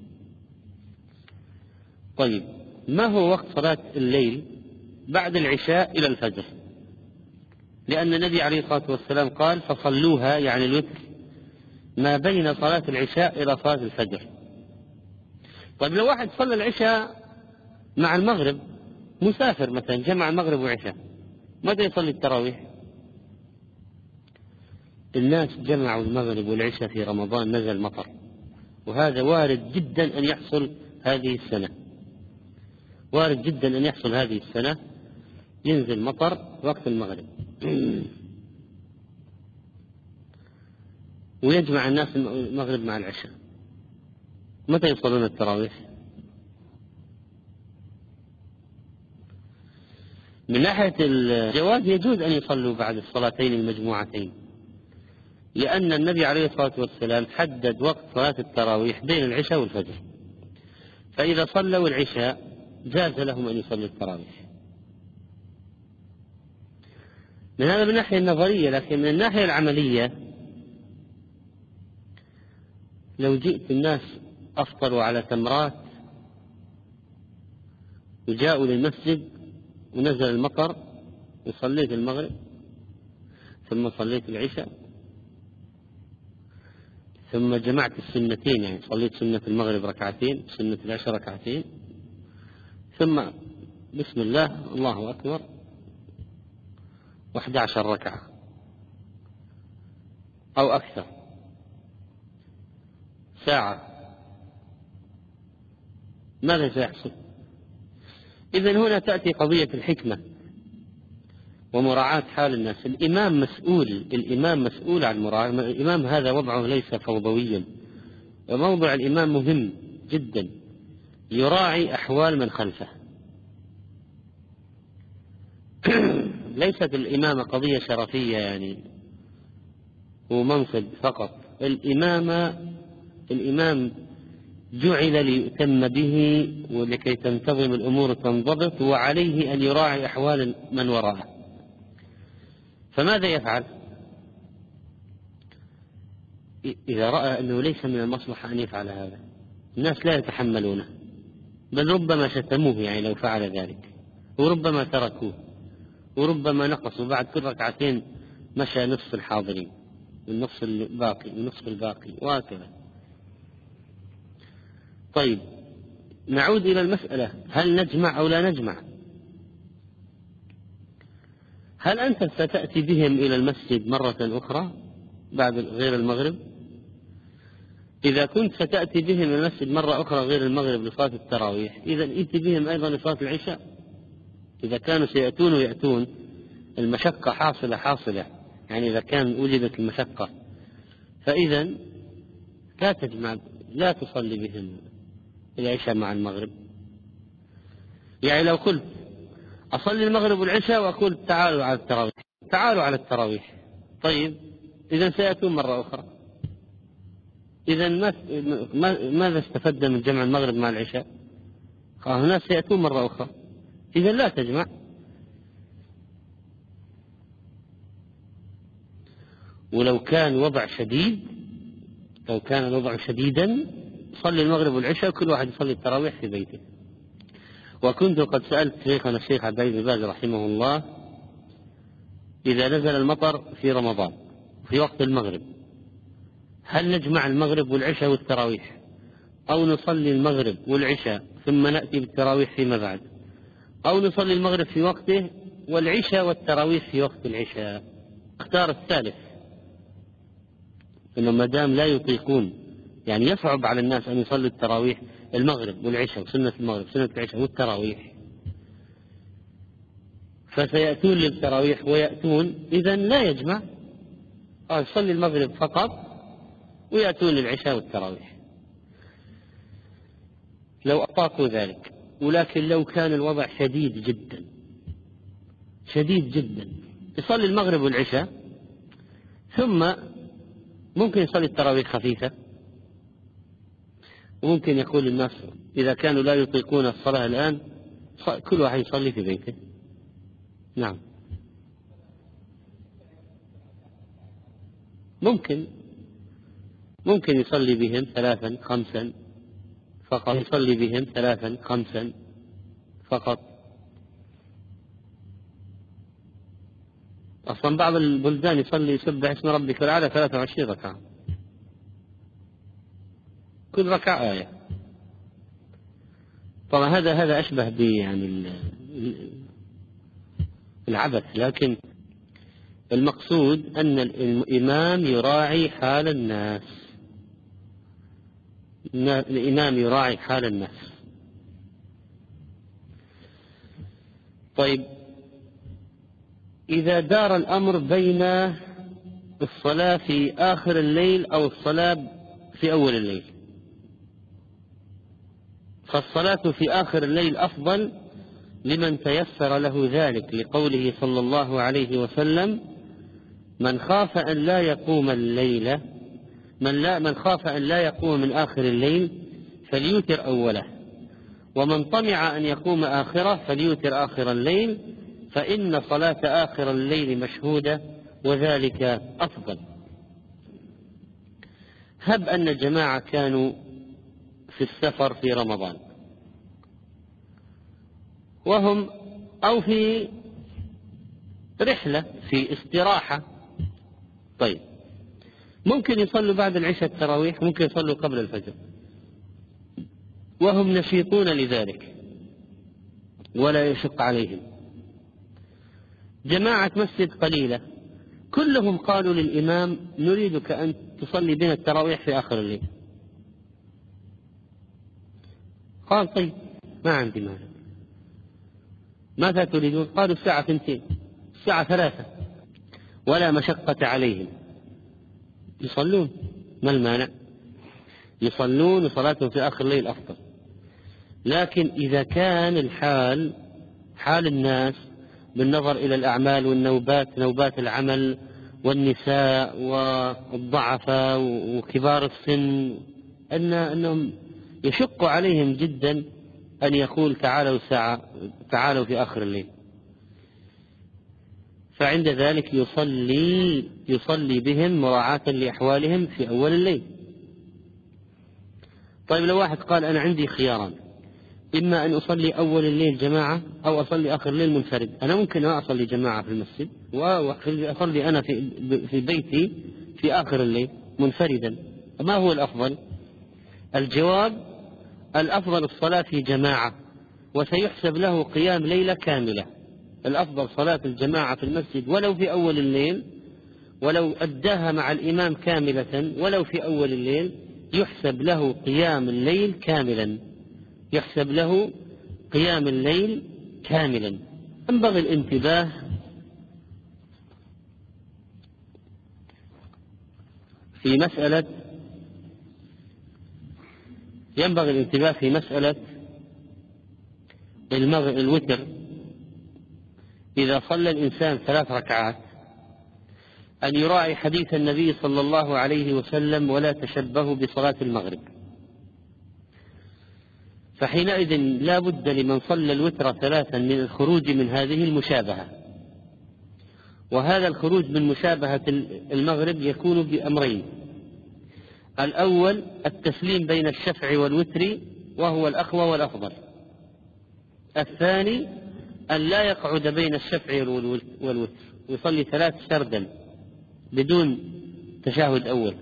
طيب، ما هو وقت صلاة الليل؟ بعد العشاء إلى الفجر، لأن النبي عليه الصلاة والسلام قال فصلوها يعني الوتر ما بين صلاة العشاء إلى صلاة الفجر. طيب لو واحد صلى العشاء مع المغرب، مسافر مثلا جمع المغرب وعشاء، متى يصلي التراويح؟ الناس جمعوا المغرب والعشاء في رمضان، نزل مطر، وهذا وارد جدا أن يحصل هذه السنة، وارد جدا أن يحصل هذه السنة، ينزل مطر وقت المغرب ويجمع الناس المغرب مع العشاء. متى يصلون التراويح؟ من ناحية الجواز يجوز أن يصلوا بعد الصلاتين المجموعتين، لأن النبي عليه الصلاة والسلام حدد وقت صلاة التراويح بين العشاء والفجر، فإذا صلوا العشاء جاز لهم أن يصلوا التراويح. من هذا من الناحية النظرية، لكن من الناحية العملية لو جئت الناس أفطروا على تمرات وجاءوا للمسجد ونزل المطر وصليت المغرب ثم صليت العشاء ثم جمعت السنتين، يعني صليت سنة المغرب ركعتين سنة العشاء ركعتين ثم بسم الله الله أكبر 11 ركعة أو أكثر ساعة، ماذا سيحصل؟ إذن هنا تأتي قضية الحكمة ومراعاة حال الناس. الإمام مسؤول عن مراعاة. الإمام هذا وضعه ليس فوضويا، وموضع الإمام مهم جدا، يراعي أحوال من خلفه. ليست الإمامة قضية شرفية يعني ومنصب فقط. الإمام جعل ليؤتم به ولكي تنتظم الأمور تنضبط، وعليه أن يراعي أحوال من وراءه. فماذا يفعل؟ إذا رأى أنه ليس من المصلحة أن يفعل هذا، الناس لا يتحملونه، بل ربما شتموه يعني لو فعل ذلك، وربما تركوه، وربما نقصوا بعد كل ركعتين مشى نصف الحاضرين والنصف الباقي وهكذا. طيب نعود إلى المسألة، هل نجمع أو لا نجمع؟ هل أنت ستأتي بهم إلى المسجد مرة أخرى بعد غير المغرب؟ إذا كنت ستأتي بهم إلى المسجد مرة أخرى غير المغرب لصلاة التراويح، إذا ائت بهم أيضا لصلاة العشاء. إذا كانوا سيأتون ويأتون، المشقة حاصلة يعني إذا كان وجدت المشقة، فإذا لا تجمع، لا تصلي بهم العشاء مع المغرب. يعني لو قلت أصلي المغرب والعشاء وأقول تعالوا على التراويح، طيب إذا سيأتون مرة أخرى، إذا ماذا استفدنا من جمع المغرب مع العشاء؟ الناس سيأتون مرة أخرى، إذا لا تجمع. ولو كان وضع شديد، لو كان الوضع شديدا صلي المغرب والعشاء وكل واحد يصلي التراويح في بيته. وكنت قد سألت شيخنا الشيخ عبد العزيز بن باز رحمه الله، إذا نزل المطر في رمضان في وقت المغرب، هل نجمع المغرب والعشاء والتراويح، أو نصلي المغرب والعشاء ثم نأتي بالتراويح فيما بعد، أو نصلي المغرب في وقته والعشاء والتراويح في وقت العشاء؟ اختار الثالث، إنه ما دام لا يطيقون، يعني يصعب على الناس أن يصلوا التراويح المغرب والعشاء وسنة المغرب سنة العشاء والتراويح، فسيأتون للتراويح ويأتون، إذن لا يجمع، يصلي المغرب فقط ويأتون للعشاء والتراويح لو أطاقوا ذلك. ولكن لو كان الوضع شديد جدا شديد جدا، يصلي المغرب والعشاء ثم ممكن يصلي التراويح خفيفة، وممكن يقول للناس إذا كانوا لا يطيقون الصلاة الآن كل واحد يصلي في بيته. نعم، ممكن يصلي بهم 3 5 فقط، يصلي بهم 3 5 فقط. أصلا بعض البلدان يصلي يسبح اسم ربك الأعلى 23 ركعة، كل ركعة آية. طبعا هذا أشبه ب يعني العبث، لكن المقصود أن الإمام يراعي حال الناس، الإمام يراعي حال الناس. طيب، إذا دار الأمر بين الصلاة في آخر الليل أو الصلاة في أول الليل، فالصلاة في آخر الليل أفضل لمن تيسر له ذلك، لقوله صلى الله عليه وسلم: من خاف أن لا يقوم الليل من خاف أن لا يقوم من آخر الليل فليوتر أوله، ومن طمع أن يقوم آخره فليوتر آخر الليل، فإن صلاة آخر الليل مشهودة وذلك أفضل. هب أن جماعة كانوا في السفر في رمضان وهم أو في رحلة في استراحة، طيب ممكن يصلوا بعد العشاء التراويح، ممكن يصلوا قبل الفجر وهم نشيطون لذلك ولا يشق عليهم. جماعة مسجد قليلة كلهم قالوا للإمام: نريدك أن تصلي بنا التراويح في آخر الليل. قال: طيب ما عندي مانع. ماذا تريدون؟ قالوا: الساعة 2 الساعة 3 ولا مشقة عليهم، يصلون، ما المانع؟ يصلون وصلاتهم في آخر الليل أفضل. لكن إذا كان الحال حال الناس بالنظر إلى الأعمال والنوبات، نوبات العمل والنساء والضعفاء وكبار السن، أنهم يشق عليهم جدا أن يقول: تعالوا في آخر الليل، فعند ذلك يصلي بهم مراعاة لأحوالهم في أول الليل. طيب، لو واحد قال: أنا عندي خياران، إما أن أصلي أول الليل جماعة أو أصلي آخر الليل منفرد، أنا ممكن ما أصلي جماعة في المسجد وأصلي أنا في بيتي في آخر الليل منفردا، ما هو الأفضل؟ الجواب: الأفضل الصلاة في جماعة، وسيحسب له قيام ليلة كاملة. الأفضل صلاة الجماعة في المسجد ولو في أول الليل، ولو أداها مع الإمام كاملة ولو في أول الليل يحسب له قيام الليل كاملا، يحسب له قيام الليل كاملا. ينبغي الانتباه في مسألة الوتر. إذا صلى الإنسان 3 ركعات أن يراعي حديث النبي صلى الله عليه وسلم: ولا تشبهوا بصلاة المغرب. فحينئذ لا بد لمن صلى الوتر 3 من الخروج من هذه المشابهة، وهذا الخروج من مشابهة المغرب يكون بأمرين: الأول التسليم بين الشفع والوتر وهو الأقوى والأفضل، الثاني أن لا يقعد بين الشفع والوتر، يصلي 3 سردا بدون تشهد أول.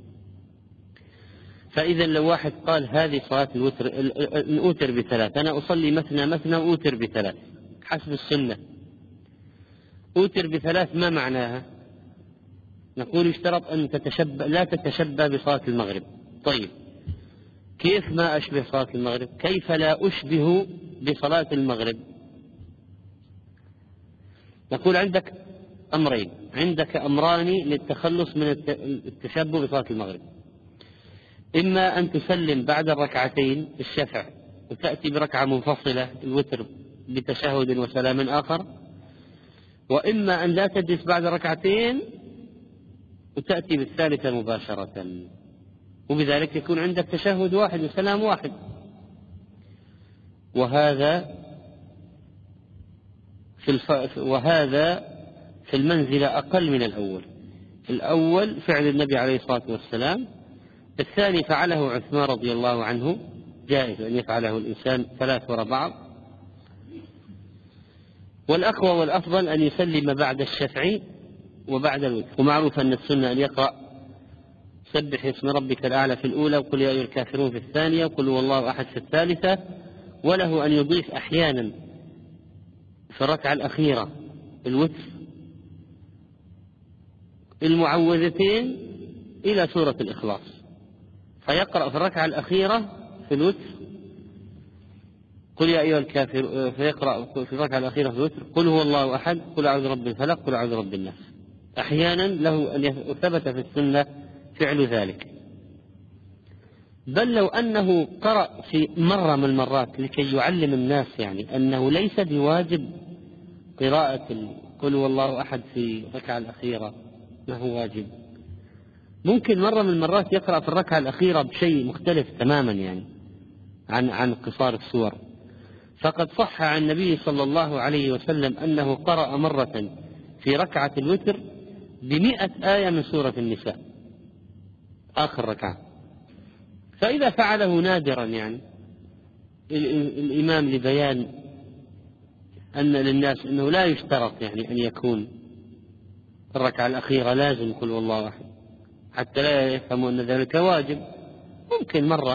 فإذا لو واحد قال: هذه صلاة الوتر، أوتر ب3، أنا أصلي مثنى وأوتر ب3 حسب السنة، أوتر ب3 ما معناها؟ نقول: يشترط أن لا تتشبه بصلاة المغرب. طيب، كيف ما أشبه صلاة المغرب؟ كيف لا أشبه بصلاة المغرب؟ نقول عندك أمرين، عندك أمران للتخلص من التشبه بصلاة المغرب: إما أن تسلم بعد الركعتين الشفع وتأتي بركعة منفصلة الوتر بتشهد وسلام آخر، وإما أن لا تجلس بعد ركعتين وتأتي بالثالثة مباشرة، وبذلك يكون عندك تشهد واحد وسلام واحد. وهذا في المنزلة أقل من الأول. الأول فعل النبي عليه الصلاة والسلام، الثاني فعله عثمان رضي الله عنه، جائز أن يفعله الإنسان 3 وراء بعض. والأقوى والأفضل أن يسلم بعد الشفع وبعد الوتر. ومعروف أن السنة أن يقرأ سبح اسم ربك الأعلى في الأولى، وقل يا أيها الكافرون في الثانية، وقل هو الله أحد في الثالثة. وله أن يضيف أحيانا في الركعة الأخيرة الوتر المعوذتين إلى سورة الإخلاص، فيقرأ في الركعة الأخيرة في الوتر قل يا أيها الكافر، فيقرأ في الركعة الأخيرة في الوتر قل هو الله أحد، قل أعوذ برب الفلق، قل أعوذ برب الناس. أحيانا له أن ثبت في السنة فعل ذلك. بل لو أنه قرأ في مرة من المرات لكي يعلم الناس يعني أنه ليس بواجب قراءة قل هو الله أحد في الركعة الأخيرة، ما هو واجب، ممكن مرة من المرات يقرأ في الركعة الأخيرة بشيء مختلف تماما يعني عن قصار السور. فقد صح عن النبي صلى الله عليه وسلم أنه قرأ مرة في ركعة الوتر ب100 آية من سورة النساء آخر ركعة. فإذا فعله نادرا يعني الإمام لبيان أن للناس أنه لا يشترط يعني أن يكون الركعة الأخيرة لازم قل والله أحد حتى لا يفهموا أن ذلك واجب، ممكن مرة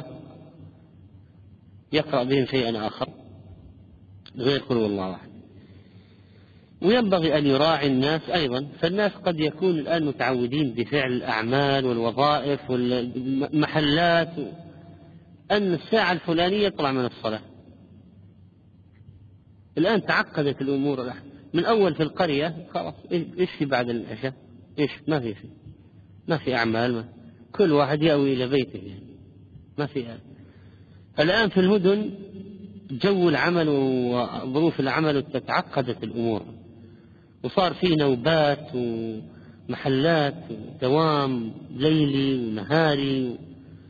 يقرأ بهم شيئا آخر غير قل والله أحد. وينبغي أن يراعي الناس أيضا، فالناس قد يكون الآن متعودين بفعل الأعمال والوظائف والمحلات أن الساعة الفلانية يطلع من الصلاة. الآن تعقدت الأمور من أول في القرية خلاص إيش في بعد العشاء، إيش ما في شيء، ما في أعمال، كل واحد يأوي إلى بيته يعني. ما في الآن في المدن جو العمل وظروف العمل تتعقدت الأمور، وصار في نوبات ومحلات ودوام ليلي ونهاري،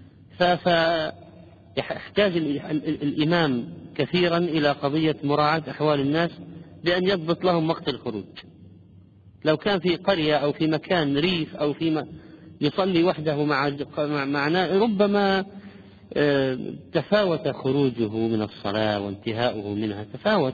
فيحتاج الإمام كثيرا إلى قضية مراعاة أحوال الناس بأن يضبط لهم وقت الخروج. لو كان في قرية أو في مكان ريف أو في يصلي وحده مع ربما تفاوت خروجه من الصلاة وانتهاؤه منها تفاوت،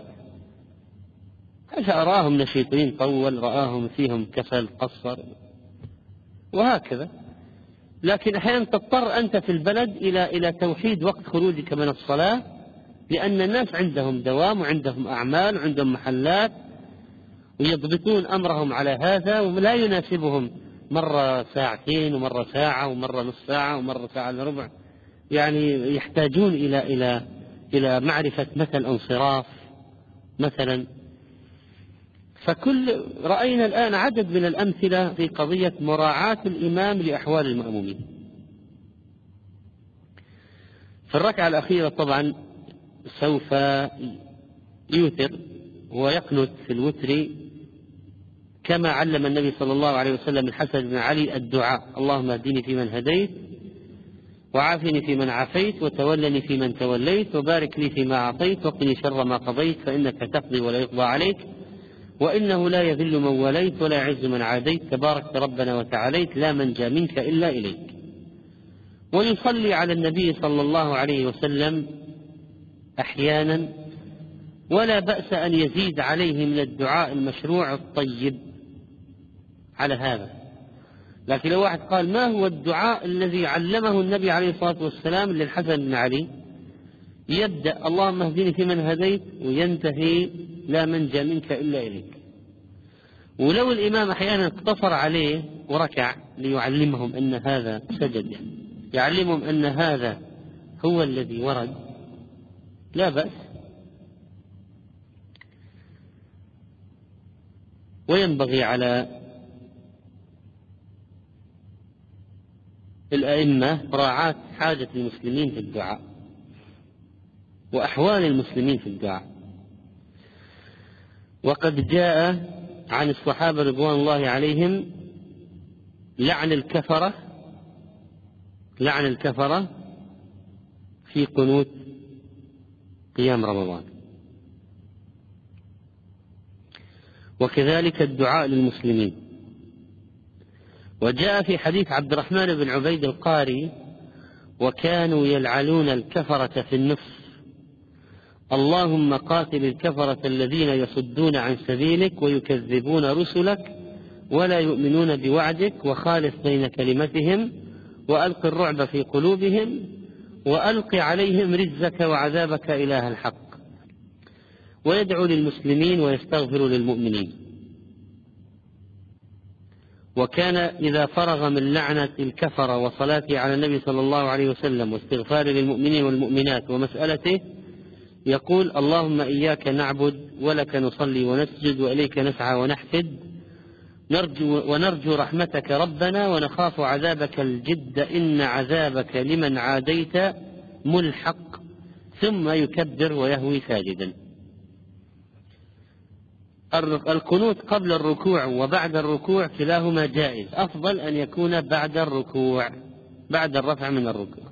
أراهم نشيطين طول، رآهم فيهم كسل قصر وهكذا. لكن أحيانا تضطر أنت في البلد إلى توحيد وقت خروجك من الصلاة، لأن الناس عندهم دوام وعندهم أعمال وعندهم محلات ويضبطون أمرهم على هذا، ولا يناسبهم مرة ساعتين ومرة ساعة ومرة نصف ساعة ومرة ساعة إلا ربع، يعني يحتاجون إلى معرفة متى الانصراف مثلا. رأينا الآن عدد من الأمثلة في قضية مراعاة الإمام لأحوال المأمومين. في الركعة الأخيرة طبعا سوف يوتر ويقنت في الوتر كما علم النبي صلى الله عليه وسلم الحسن بن علي الدعاء: اللهم اهدني فيمن هديت، وعافني فيمن عافيت، وتولني فيمن توليت، وبارك لي فيما أعطيت، وقني شر ما قضيت، فإنك تقضي ولا يقضى عليك، وإنه لا يذل من وليت ولا يعز من عاديت، تبارك ربنا وتعاليت، لا منجى منك إلا إليك. ويصلي على النبي صلى الله عليه وسلم أحيانا، ولا بأس أن يزيد عليه من الدعاء المشروع الطيب على هذا. لكن لو واحد قال ما هو الدعاء الذي علمه النبي عليه الصلاة والسلام للحسن بن علي، يبدأ اللهم اهدني فيمن هديت وينتهي لا منجى منك إلا إليك. ولو الإمام أحيانا اقتصر عليه وركع ليعلمهم أن هذا سجد، يعني يعلمهم أن هذا هو الذي ورد، لا بأس. وينبغي على الأئمة مراعاة حاجة المسلمين في الدعاء وأحوال المسلمين في الدعاء. وقد جاء عن الصحابة رضوان الله عليهم لعن الكفرة في قنوت قيام رمضان، وكذلك الدعاء للمسلمين. وجاء في حديث عبد الرحمن بن عبيد القاري: وكانوا يلعنون الكفرة في النصف: اللهم قاتل الكفرة الذين يصدون عن سبيلك ويكذبون رسلك ولا يؤمنون بوعدك، وخالف بين كلمتهم، وألق الرعب في قلوبهم، وألق عليهم رجزك وعذابك إله الحق. ويدعو للمسلمين ويستغفر للمؤمنين. وكان إذا فرغ من لعنة الكفر وصلاته على النبي صلى الله عليه وسلم واستغفار للمؤمنين والمؤمنات ومسألته يقول: اللهم إياك نعبد ولك نصلي ونسجد وإليك نسعى ونحفد، ونرجو رحمتك ربنا ونخاف عذابك الجد، إن عذابك لمن عاديت ملحق. ثم يكبر ويهوي ساجدا. القنوت قبل الركوع وبعد الركوع كلاهما جائز، أفضل أن يكون بعد الركوع، بعد الرفع من الركوع.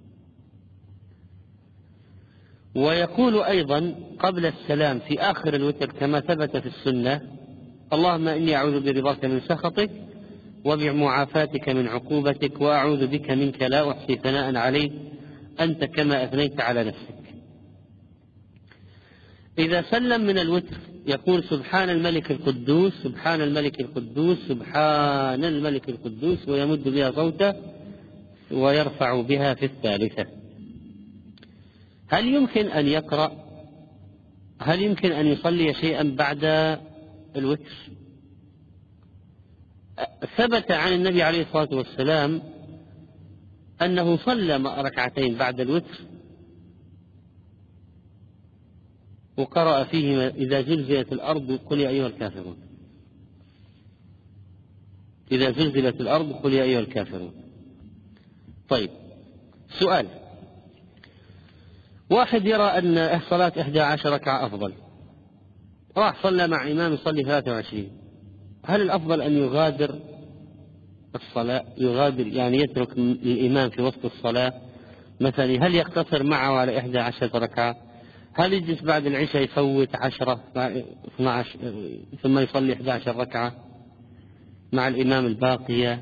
ويقول أيضا قبل السلام في آخر الوتر كما ثبت في السنة: اللهم إني أعوذ برضاك من سخطك وبمعافاتك من عقوبتك، وأعوذ بك منك لا أحصي ثناء عليك أنت كما أثنيت على نفسك. إذا سلم من الوتر يقول: سبحان الملك القدوس، سبحان الملك القدوس، سبحان الملك القدوس، ويمد بها صوته ويرفع بها في الثالثة. هل يمكن أن يصلي شيئا بعد الوتر؟ ثبت عن النبي عليه الصلاة والسلام أنه صلى ركعتين بعد الوتر وقرأ فيهما: إذا زلزلت الأرض قل يا أيها الكافرون، إذا زلزلت الأرض قل يا أيها الكافرون. طيب، سؤال: واحد يرى أن صلاة 11 ركعة أفضل، راح صلى مع إمام يصلي 23، هل الأفضل أن يغادر الصلاة، يعني يترك الإمام في وسط الصلاة مثلا؟ هل يقتصر معه على 11 ركعة؟ هل يجلس بعد العشاء يفوت 10 12 ثم يصلي 11 ركعة مع الإمام الباقية؟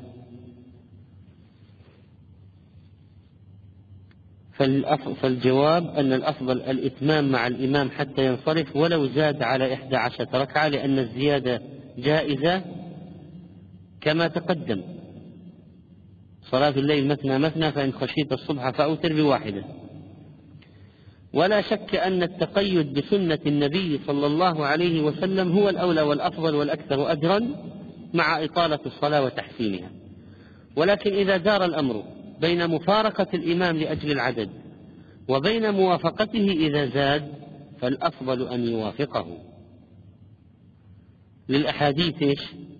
فالجواب أن الأفضل الإتمام مع الإمام حتى ينصرف ولو زاد على 11 ركعة، لأن الزيادة جائزة كما تقدم: صلاة الليل مثنى مثنى، فإن خشيت الصبح فأوتر بواحدة. ولا شك أن التقيد بسنة النبي صلى الله عليه وسلم هو الأولى والأفضل والأكثر أجرا مع إطالة الصلاة وتحسينها. ولكن إذا دار الأمر بين مفارقة الإمام لأجل العدد وبين موافقته إذا زاد، فالأفضل أن يوافقه، للأحاديث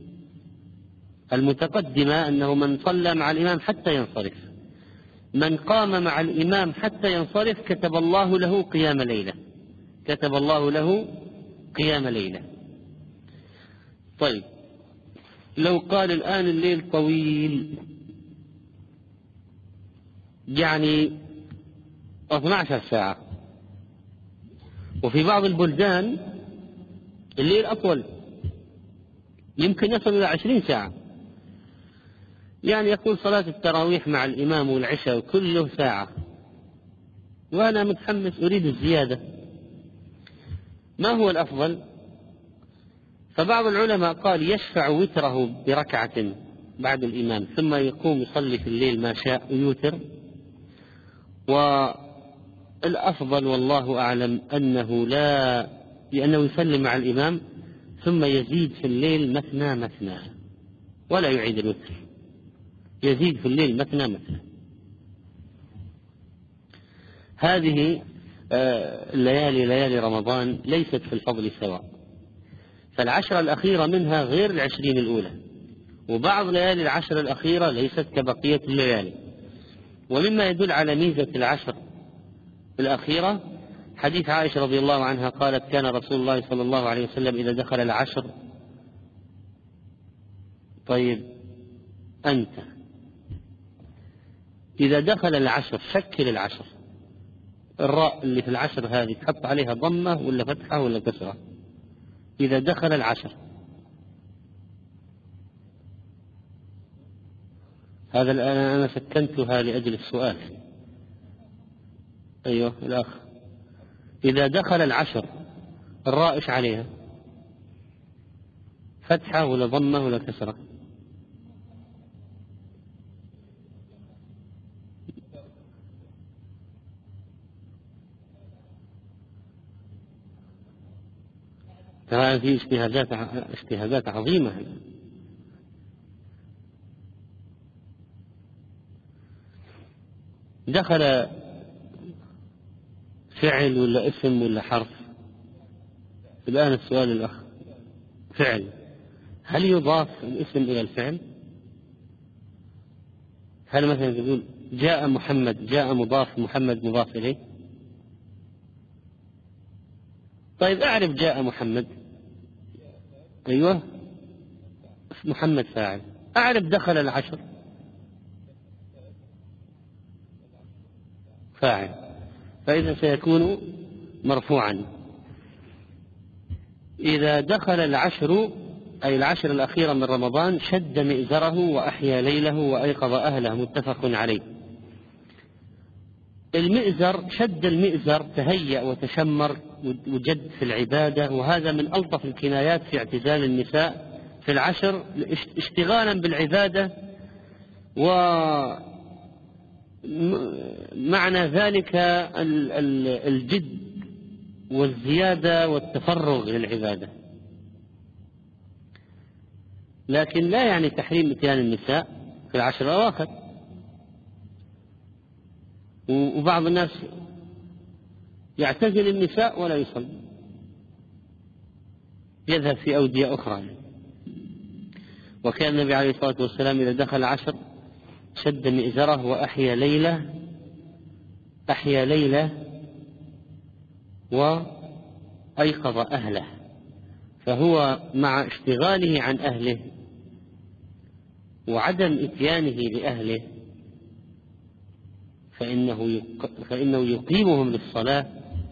المتقدمة أنه من صلى مع الإمام حتى ينصرف، من قام مع الإمام حتى ينصرف كتب الله له قيام ليلة، كتب الله له قيام ليلة. طيب، لو قال الآن الليل طويل، يعني 12 ساعة، وفي بعض البلدان الليل أطول يمكن يصل إلى 20 ساعة، يعني يقول صلاة التراويح مع الإمام والعشاء كله ساعة، وأنا متحمس أريد الزيادة، ما هو الأفضل؟ فبعض العلماء قال يشفع وتره بركعة بعد الإمام ثم يقوم يصلي في الليل ما شاء ويوتر. والأفضل والله أعلم أنه يسلم مع الإمام ثم يزيد في الليل مثنى مثنى ولا يعيد الوتر، يزيد في الليل مثنى مثنى. هذه الليالي ليالي رمضان ليست في الفضل سواء، فالعشرة الأخيرة منها غير العشرين الأولى، وبعض ليالي العشر الأخيرة ليست كبقية الليالي. ومما يدل على ميزة العشر الأخيرة حديث عائشة رضي الله عنها قالت: كان رسول الله صلى الله عليه وسلم إذا دخل العشر. طيب أنت إذا دخل العشر شكل العشر، الراء اللي في العشر هذه تحط عليها ضمة ولا فتحة ولا كسرة؟ إذا دخل العشر، هذا الآن أنا سكنتها لأجل السؤال. أيوه الأخ، إذا دخل العشر الراء إيش عليها؟ فتحة ولا ضمة ولا كسرة؟ ترى في اجتهادات عظيمة. دخل فعل ولا اسم ولا حرف؟ الآن السؤال الأخ، فعل، هل يضاف الاسم إلى الفعل؟ هل مثلا تقول جاء محمد، جاء مضاف، محمد مضاف إليه؟ طيب أعرف جاء محمد، أيوه محمد فاعل. أعرف دخل العشر فاعل، فإذا سيكون مرفوعا. إذا دخل العشر أي العشر الأخيرة من رمضان شد مئزره وأحيا ليله وأيقظ أهله، متفق عليه. المئزر، شد المئزر، تهيأ وتشمر وجد في العبادة، وهذا من ألطف الكنايات في اعتزال النساء في العشر اشتغالا بالعبادة، ومعنى ذلك الجد والزيادة والتفرغ للعبادة، لكن لا يعني تحريم اتيان النساء في العشر الأواخر. وبعض الناس يعتزل النساء ولا يصلي، يذهب في أودية أخرى. وكان النبي عليه الصلاة والسلام إذا دخل العشر شد مئزره وأحيا ليلة، أحيا ليلة وأيقظ أهله، فهو مع اشتغاله عن أهله وعدم إتيانه لأهله فإنه يقيمهم للصلاة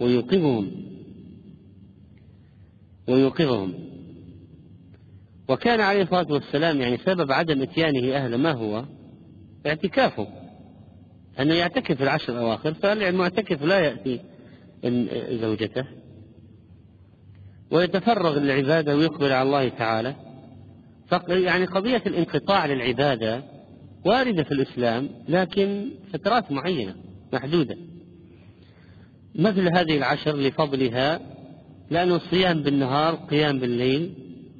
ويوقظهم. وكان عليه الصلاة والسلام يعني سبب عدم إتيانه أهله ما هو؟ اعتكافه، أنه يعتكف في العشر الأواخر، فالمعتكف لا يأتي زوجته ويتفرغ للعبادة ويقبل على الله تعالى. يعني قضية الانقطاع للعبادة واردة في الإسلام، لكن فترات معينة محدودة. مثل هذه العشر لفضلها، لأنه الصيام بالنهار قيام بالليل،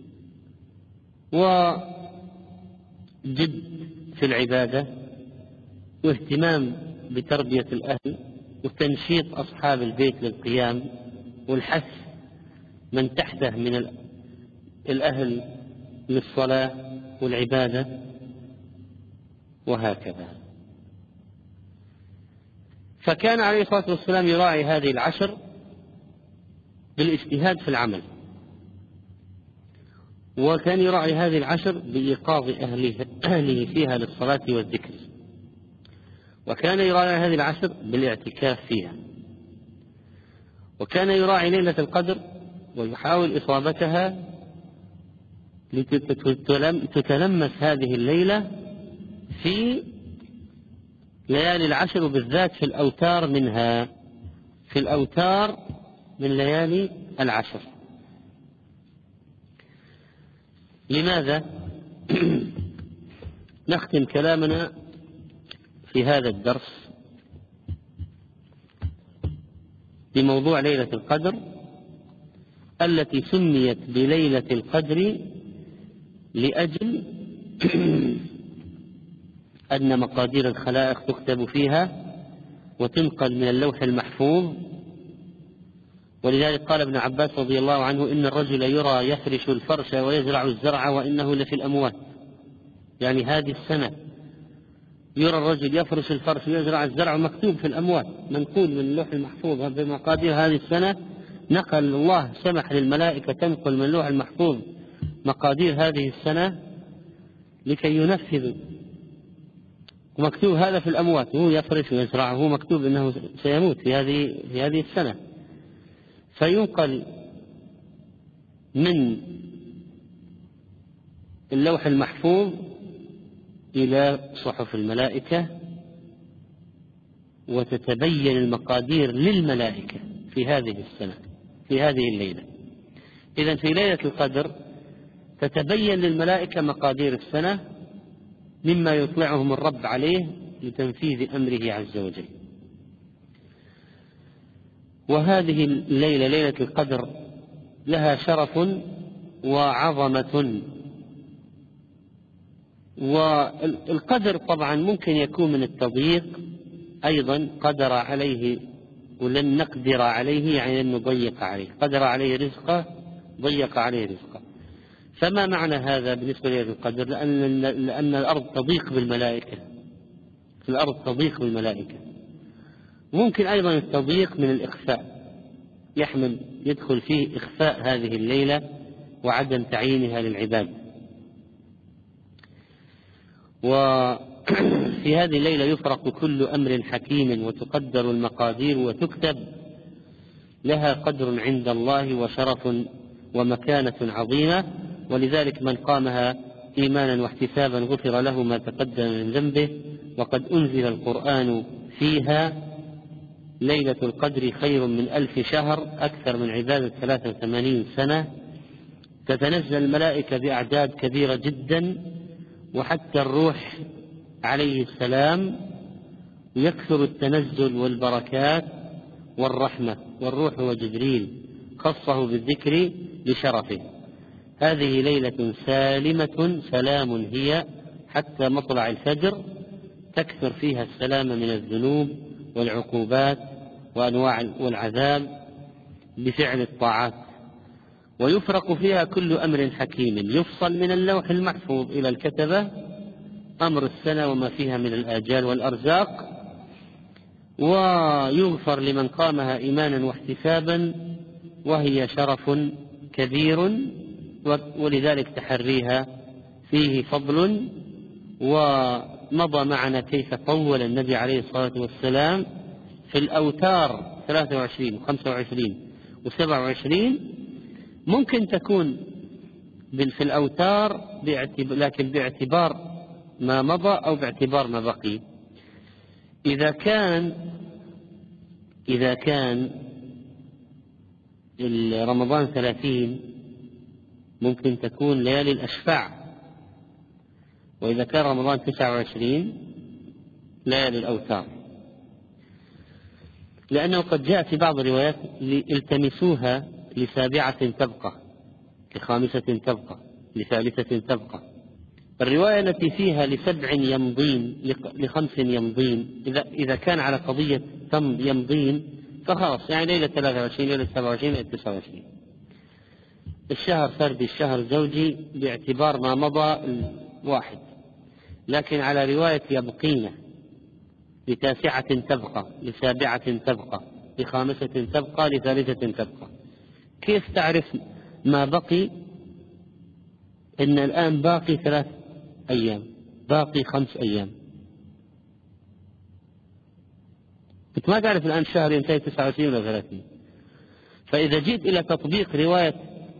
وجد في العبادة، واهتمام بتربية الأهل، وتنشيط أصحاب البيت للقيام، والحث من تحته من الأهل للصلاة والعبادة، وهكذا. فكان عليه الصلاة والسلام يراعي هذه العشر بالاجتهاد في العمل، وكان يراعي هذه العشر بإيقاظ أهله فيها للصلاة والذكر، وكان يراعي هذه العشر بالاعتكاف فيها، وكان يراعي ليلة القدر ويحاول إصابتها لتتلمس هذه الليلة في ليالي العشر، وبالذات في الأوتار منها، في الأوتار من ليالي العشر. لماذا؟ نختم كلامنا في هذا الدرس بموضوع ليلة القدر التي سميت بليلة القدر لأجل أن مقادير الخلائق تكتب فيها وتنقل من اللوح المحفوظ ولذلك قال ابن عباس رضي الله عنه: إن الرجل يرى يفرش الفرش ويزرع الزرع وإنه لفي الأموات. يعني هذه السنة يرى الرجل يفرش الفرش ويزرع الزرع مكتوب في الأموات، منقول من اللوح المحفوظ بمقادير هذه السنة. نقل الله، سمح للملائكة تنقل من اللوح المحفوظ مقادير هذه السنة لكي ينفذوا، ومكتوب هذا في الأموات، هو يفرش ويزرع، هو مكتوب أنه سيموت في هذه السنة. فينقل من اللوح المحفوظ إلى صحف الملائكة، وتتبين المقادير للملائكة في هذه السنة، في هذه الليلة. إذن في ليلة القدر تتبين للملائكة مقادير السنة مما يطلعهم الرب عليه لتنفيذ أمره عز وجل. وهذه الليلة، ليلة القدر، لها شرف وعظمة. والقدر طبعا ممكن يكون من التضييق أيضا، قدر عليه ولن نقدر عليه يعني لن نضيق عليه، قدر عليه رزقه ضيق عليه رزقه. فما معنى هذا بالنسبة لليلة القدر؟ لأن الأرض تضيق بالملائكة، في الأرض تضيق بالملائكة. ممكن أيضا التضييق من الإخفاء، يدخل فيه إخفاء هذه الليلة وعدم تعيينها للعباد. وفي هذه الليلة يفرق كل أمر حكيم، وتقدر المقادير وتكتب، لها قدر عند الله وشرف ومكانة عظيمة. ولذلك من قامها إيمانا واحتسابا غفر له ما تقدم من ذنبه. وقد أنزل القرآن فيها. ليلة القدر خير من 1000 شهر، أكثر من عبادة 83 سنة. تتنزل الملائكة بأعداد كبيرة جدا، وحتى الروح عليه السلام يكثر التنزل والبركات والرحمة. والروح هو جبريل، خصه بالذكر لشرفه. هذه ليلة سالمة، سلام هي حتى مطلع الفجر، تكثر فيها السلام من الذنوب والعقوبات وأنواع والعذاب بفعل الطاعات. ويفرق فيها كل أمر حكيم، يفصل من اللوح المحفوظ إلى الكتبة أمر السنة وما فيها من الآجال والأرزاق. ويغفر لمن قامها إيمانا واحتسابا، وهي شرف كبير، ولذلك تحريها فيه فضل. ومضى معنا كيف طول النبي عليه الصلاة والسلام في الأوتار 23 و25 و27. ممكن تكون في الأوتار لكن باعتبار ما مضى أو باعتبار ما بقي. إذا كان رمضان 30 ممكن تكون ليالي الأشفاع، وإذا كان رمضان 29 ليالي الأوتار. لأنه قد جاء في بعض الروايات التمسوها ل7 تبقى، ل5 تبقى، ل3 تبقى. الرواية التي فيها ل7 يمضين، ل5 يمضين، إذا كان على قضية يمضين فخلاص، يعني ليلة 23، ليلة 27، ليلة 29. الشهر فردي، الشهر زوجي باعتبار ما مضى واحد. لكن على رواية يبقين، ل9 تبقى، ل7 تبقى، ل5 تبقى، ل3 تبقى. كيف تعرف ما بقي؟ إن الآن باقي 3 أيام، باقي 5 أيام. أنت ما تعرف الآن شهر ينتهي 29 ولا 30. فإذا جيت إلى تطبيق رواية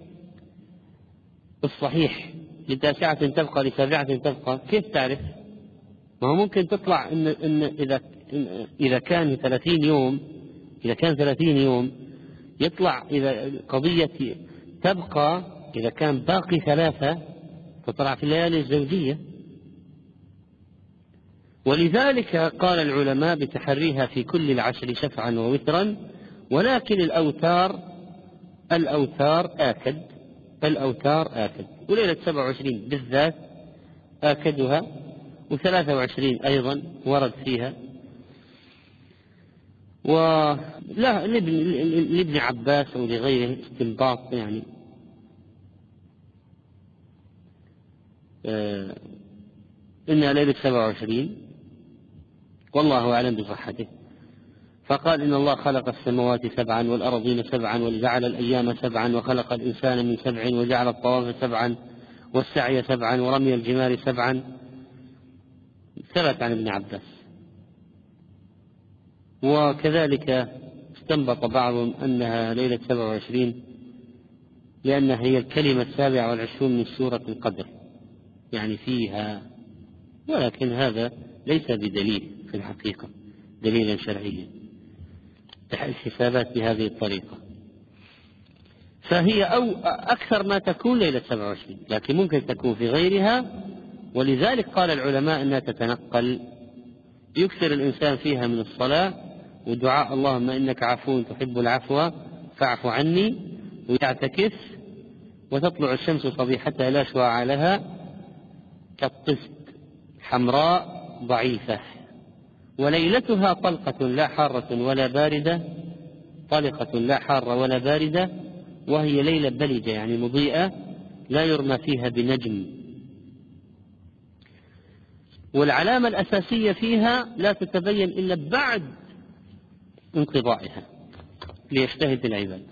الصحيح ل9 تبقى، ل7 تبقى، كيف تعرف؟ ما هو ممكن تطلع إن إذا كان 30 يوم، إذا كان 30 يوم يطلع إذا قضية تبقى، إذا كان باقي 3 تطلع في الليالي الزوجية. ولذلك قال العلماء بتحريها في كل العشر شفعا ووترا. ولكن الأوتار آكد، وليلة 27 بالذات آكدها، و23 أيضا ورد فيها. ولا لابن عباس أو لغيره استنباط يعني إنها ليلة 27، والله أعلم بصحته. فقال إن الله خلق السماوات 7 والأرضين 7 وجعل الأيام 7 وخلق الإنسان من 7 وجعل الطواف 7 والسعي 7 ورمي الجمار 7. ثبت عن ابن عباس. وكذلك استنبط بعضهم أنها ليلة 27 لأنها هي الكلمة 27 من سورة القدر يعني فيها، ولكن هذا ليس بدليل في الحقيقة دليلا شرعيا الحسابات بهذه الطريقة. فهي أو أكثر ما تكون ليلة 27، لكن ممكن تكون في غيرها، ولذلك قال العلماء أنها تتنقل، يكثر الإنسان فيها من الصلاة ودعاء اللهم إنك عفو تحب العفو فاعف عني، ويعتكف، وتطلع الشمس صبيحتها لا شعاع لها كالطست حمراء ضعيفة، وليلتها طلقة لا حارة ولا باردة، طلقة لا حارة ولا باردة، وهي ليلة بلجة يعني مضيئة لا يرمى فيها بنجم. والعلامة الأساسية فيها لا تتبين إلا بعد انقضائها ليجتهد العباد.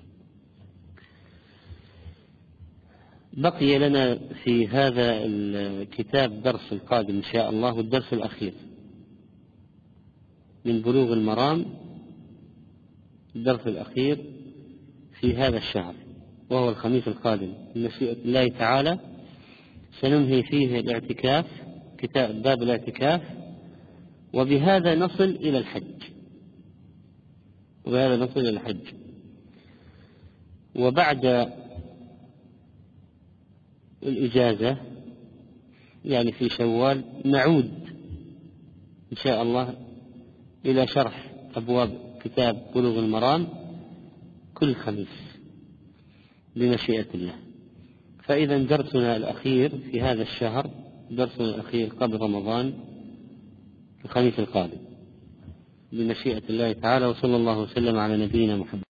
بقي لنا في هذا الكتاب درس القادم إن شاء الله، والدرس الأخير من بلوغ المرام، الدرس الأخير في هذا الشهر وهو الخميس القادم بمشيئة الله تعالى. سننهي فيه الاعتكاف، كتاب باب الاعتكاف، وبهذا نصل إلى الحج. وبعد الإجازة يعني في شوال نعود إن شاء الله إلى شرح أبواب كتاب بلوغ المرام كل خميس بمشيئة الله. فإذا درسنا الأخير في هذا الشهر، درسنا الأخير قبل رمضان الخميس القادم بمشيئة الله تعالى. وصلى الله وسلم على نبينا محمد.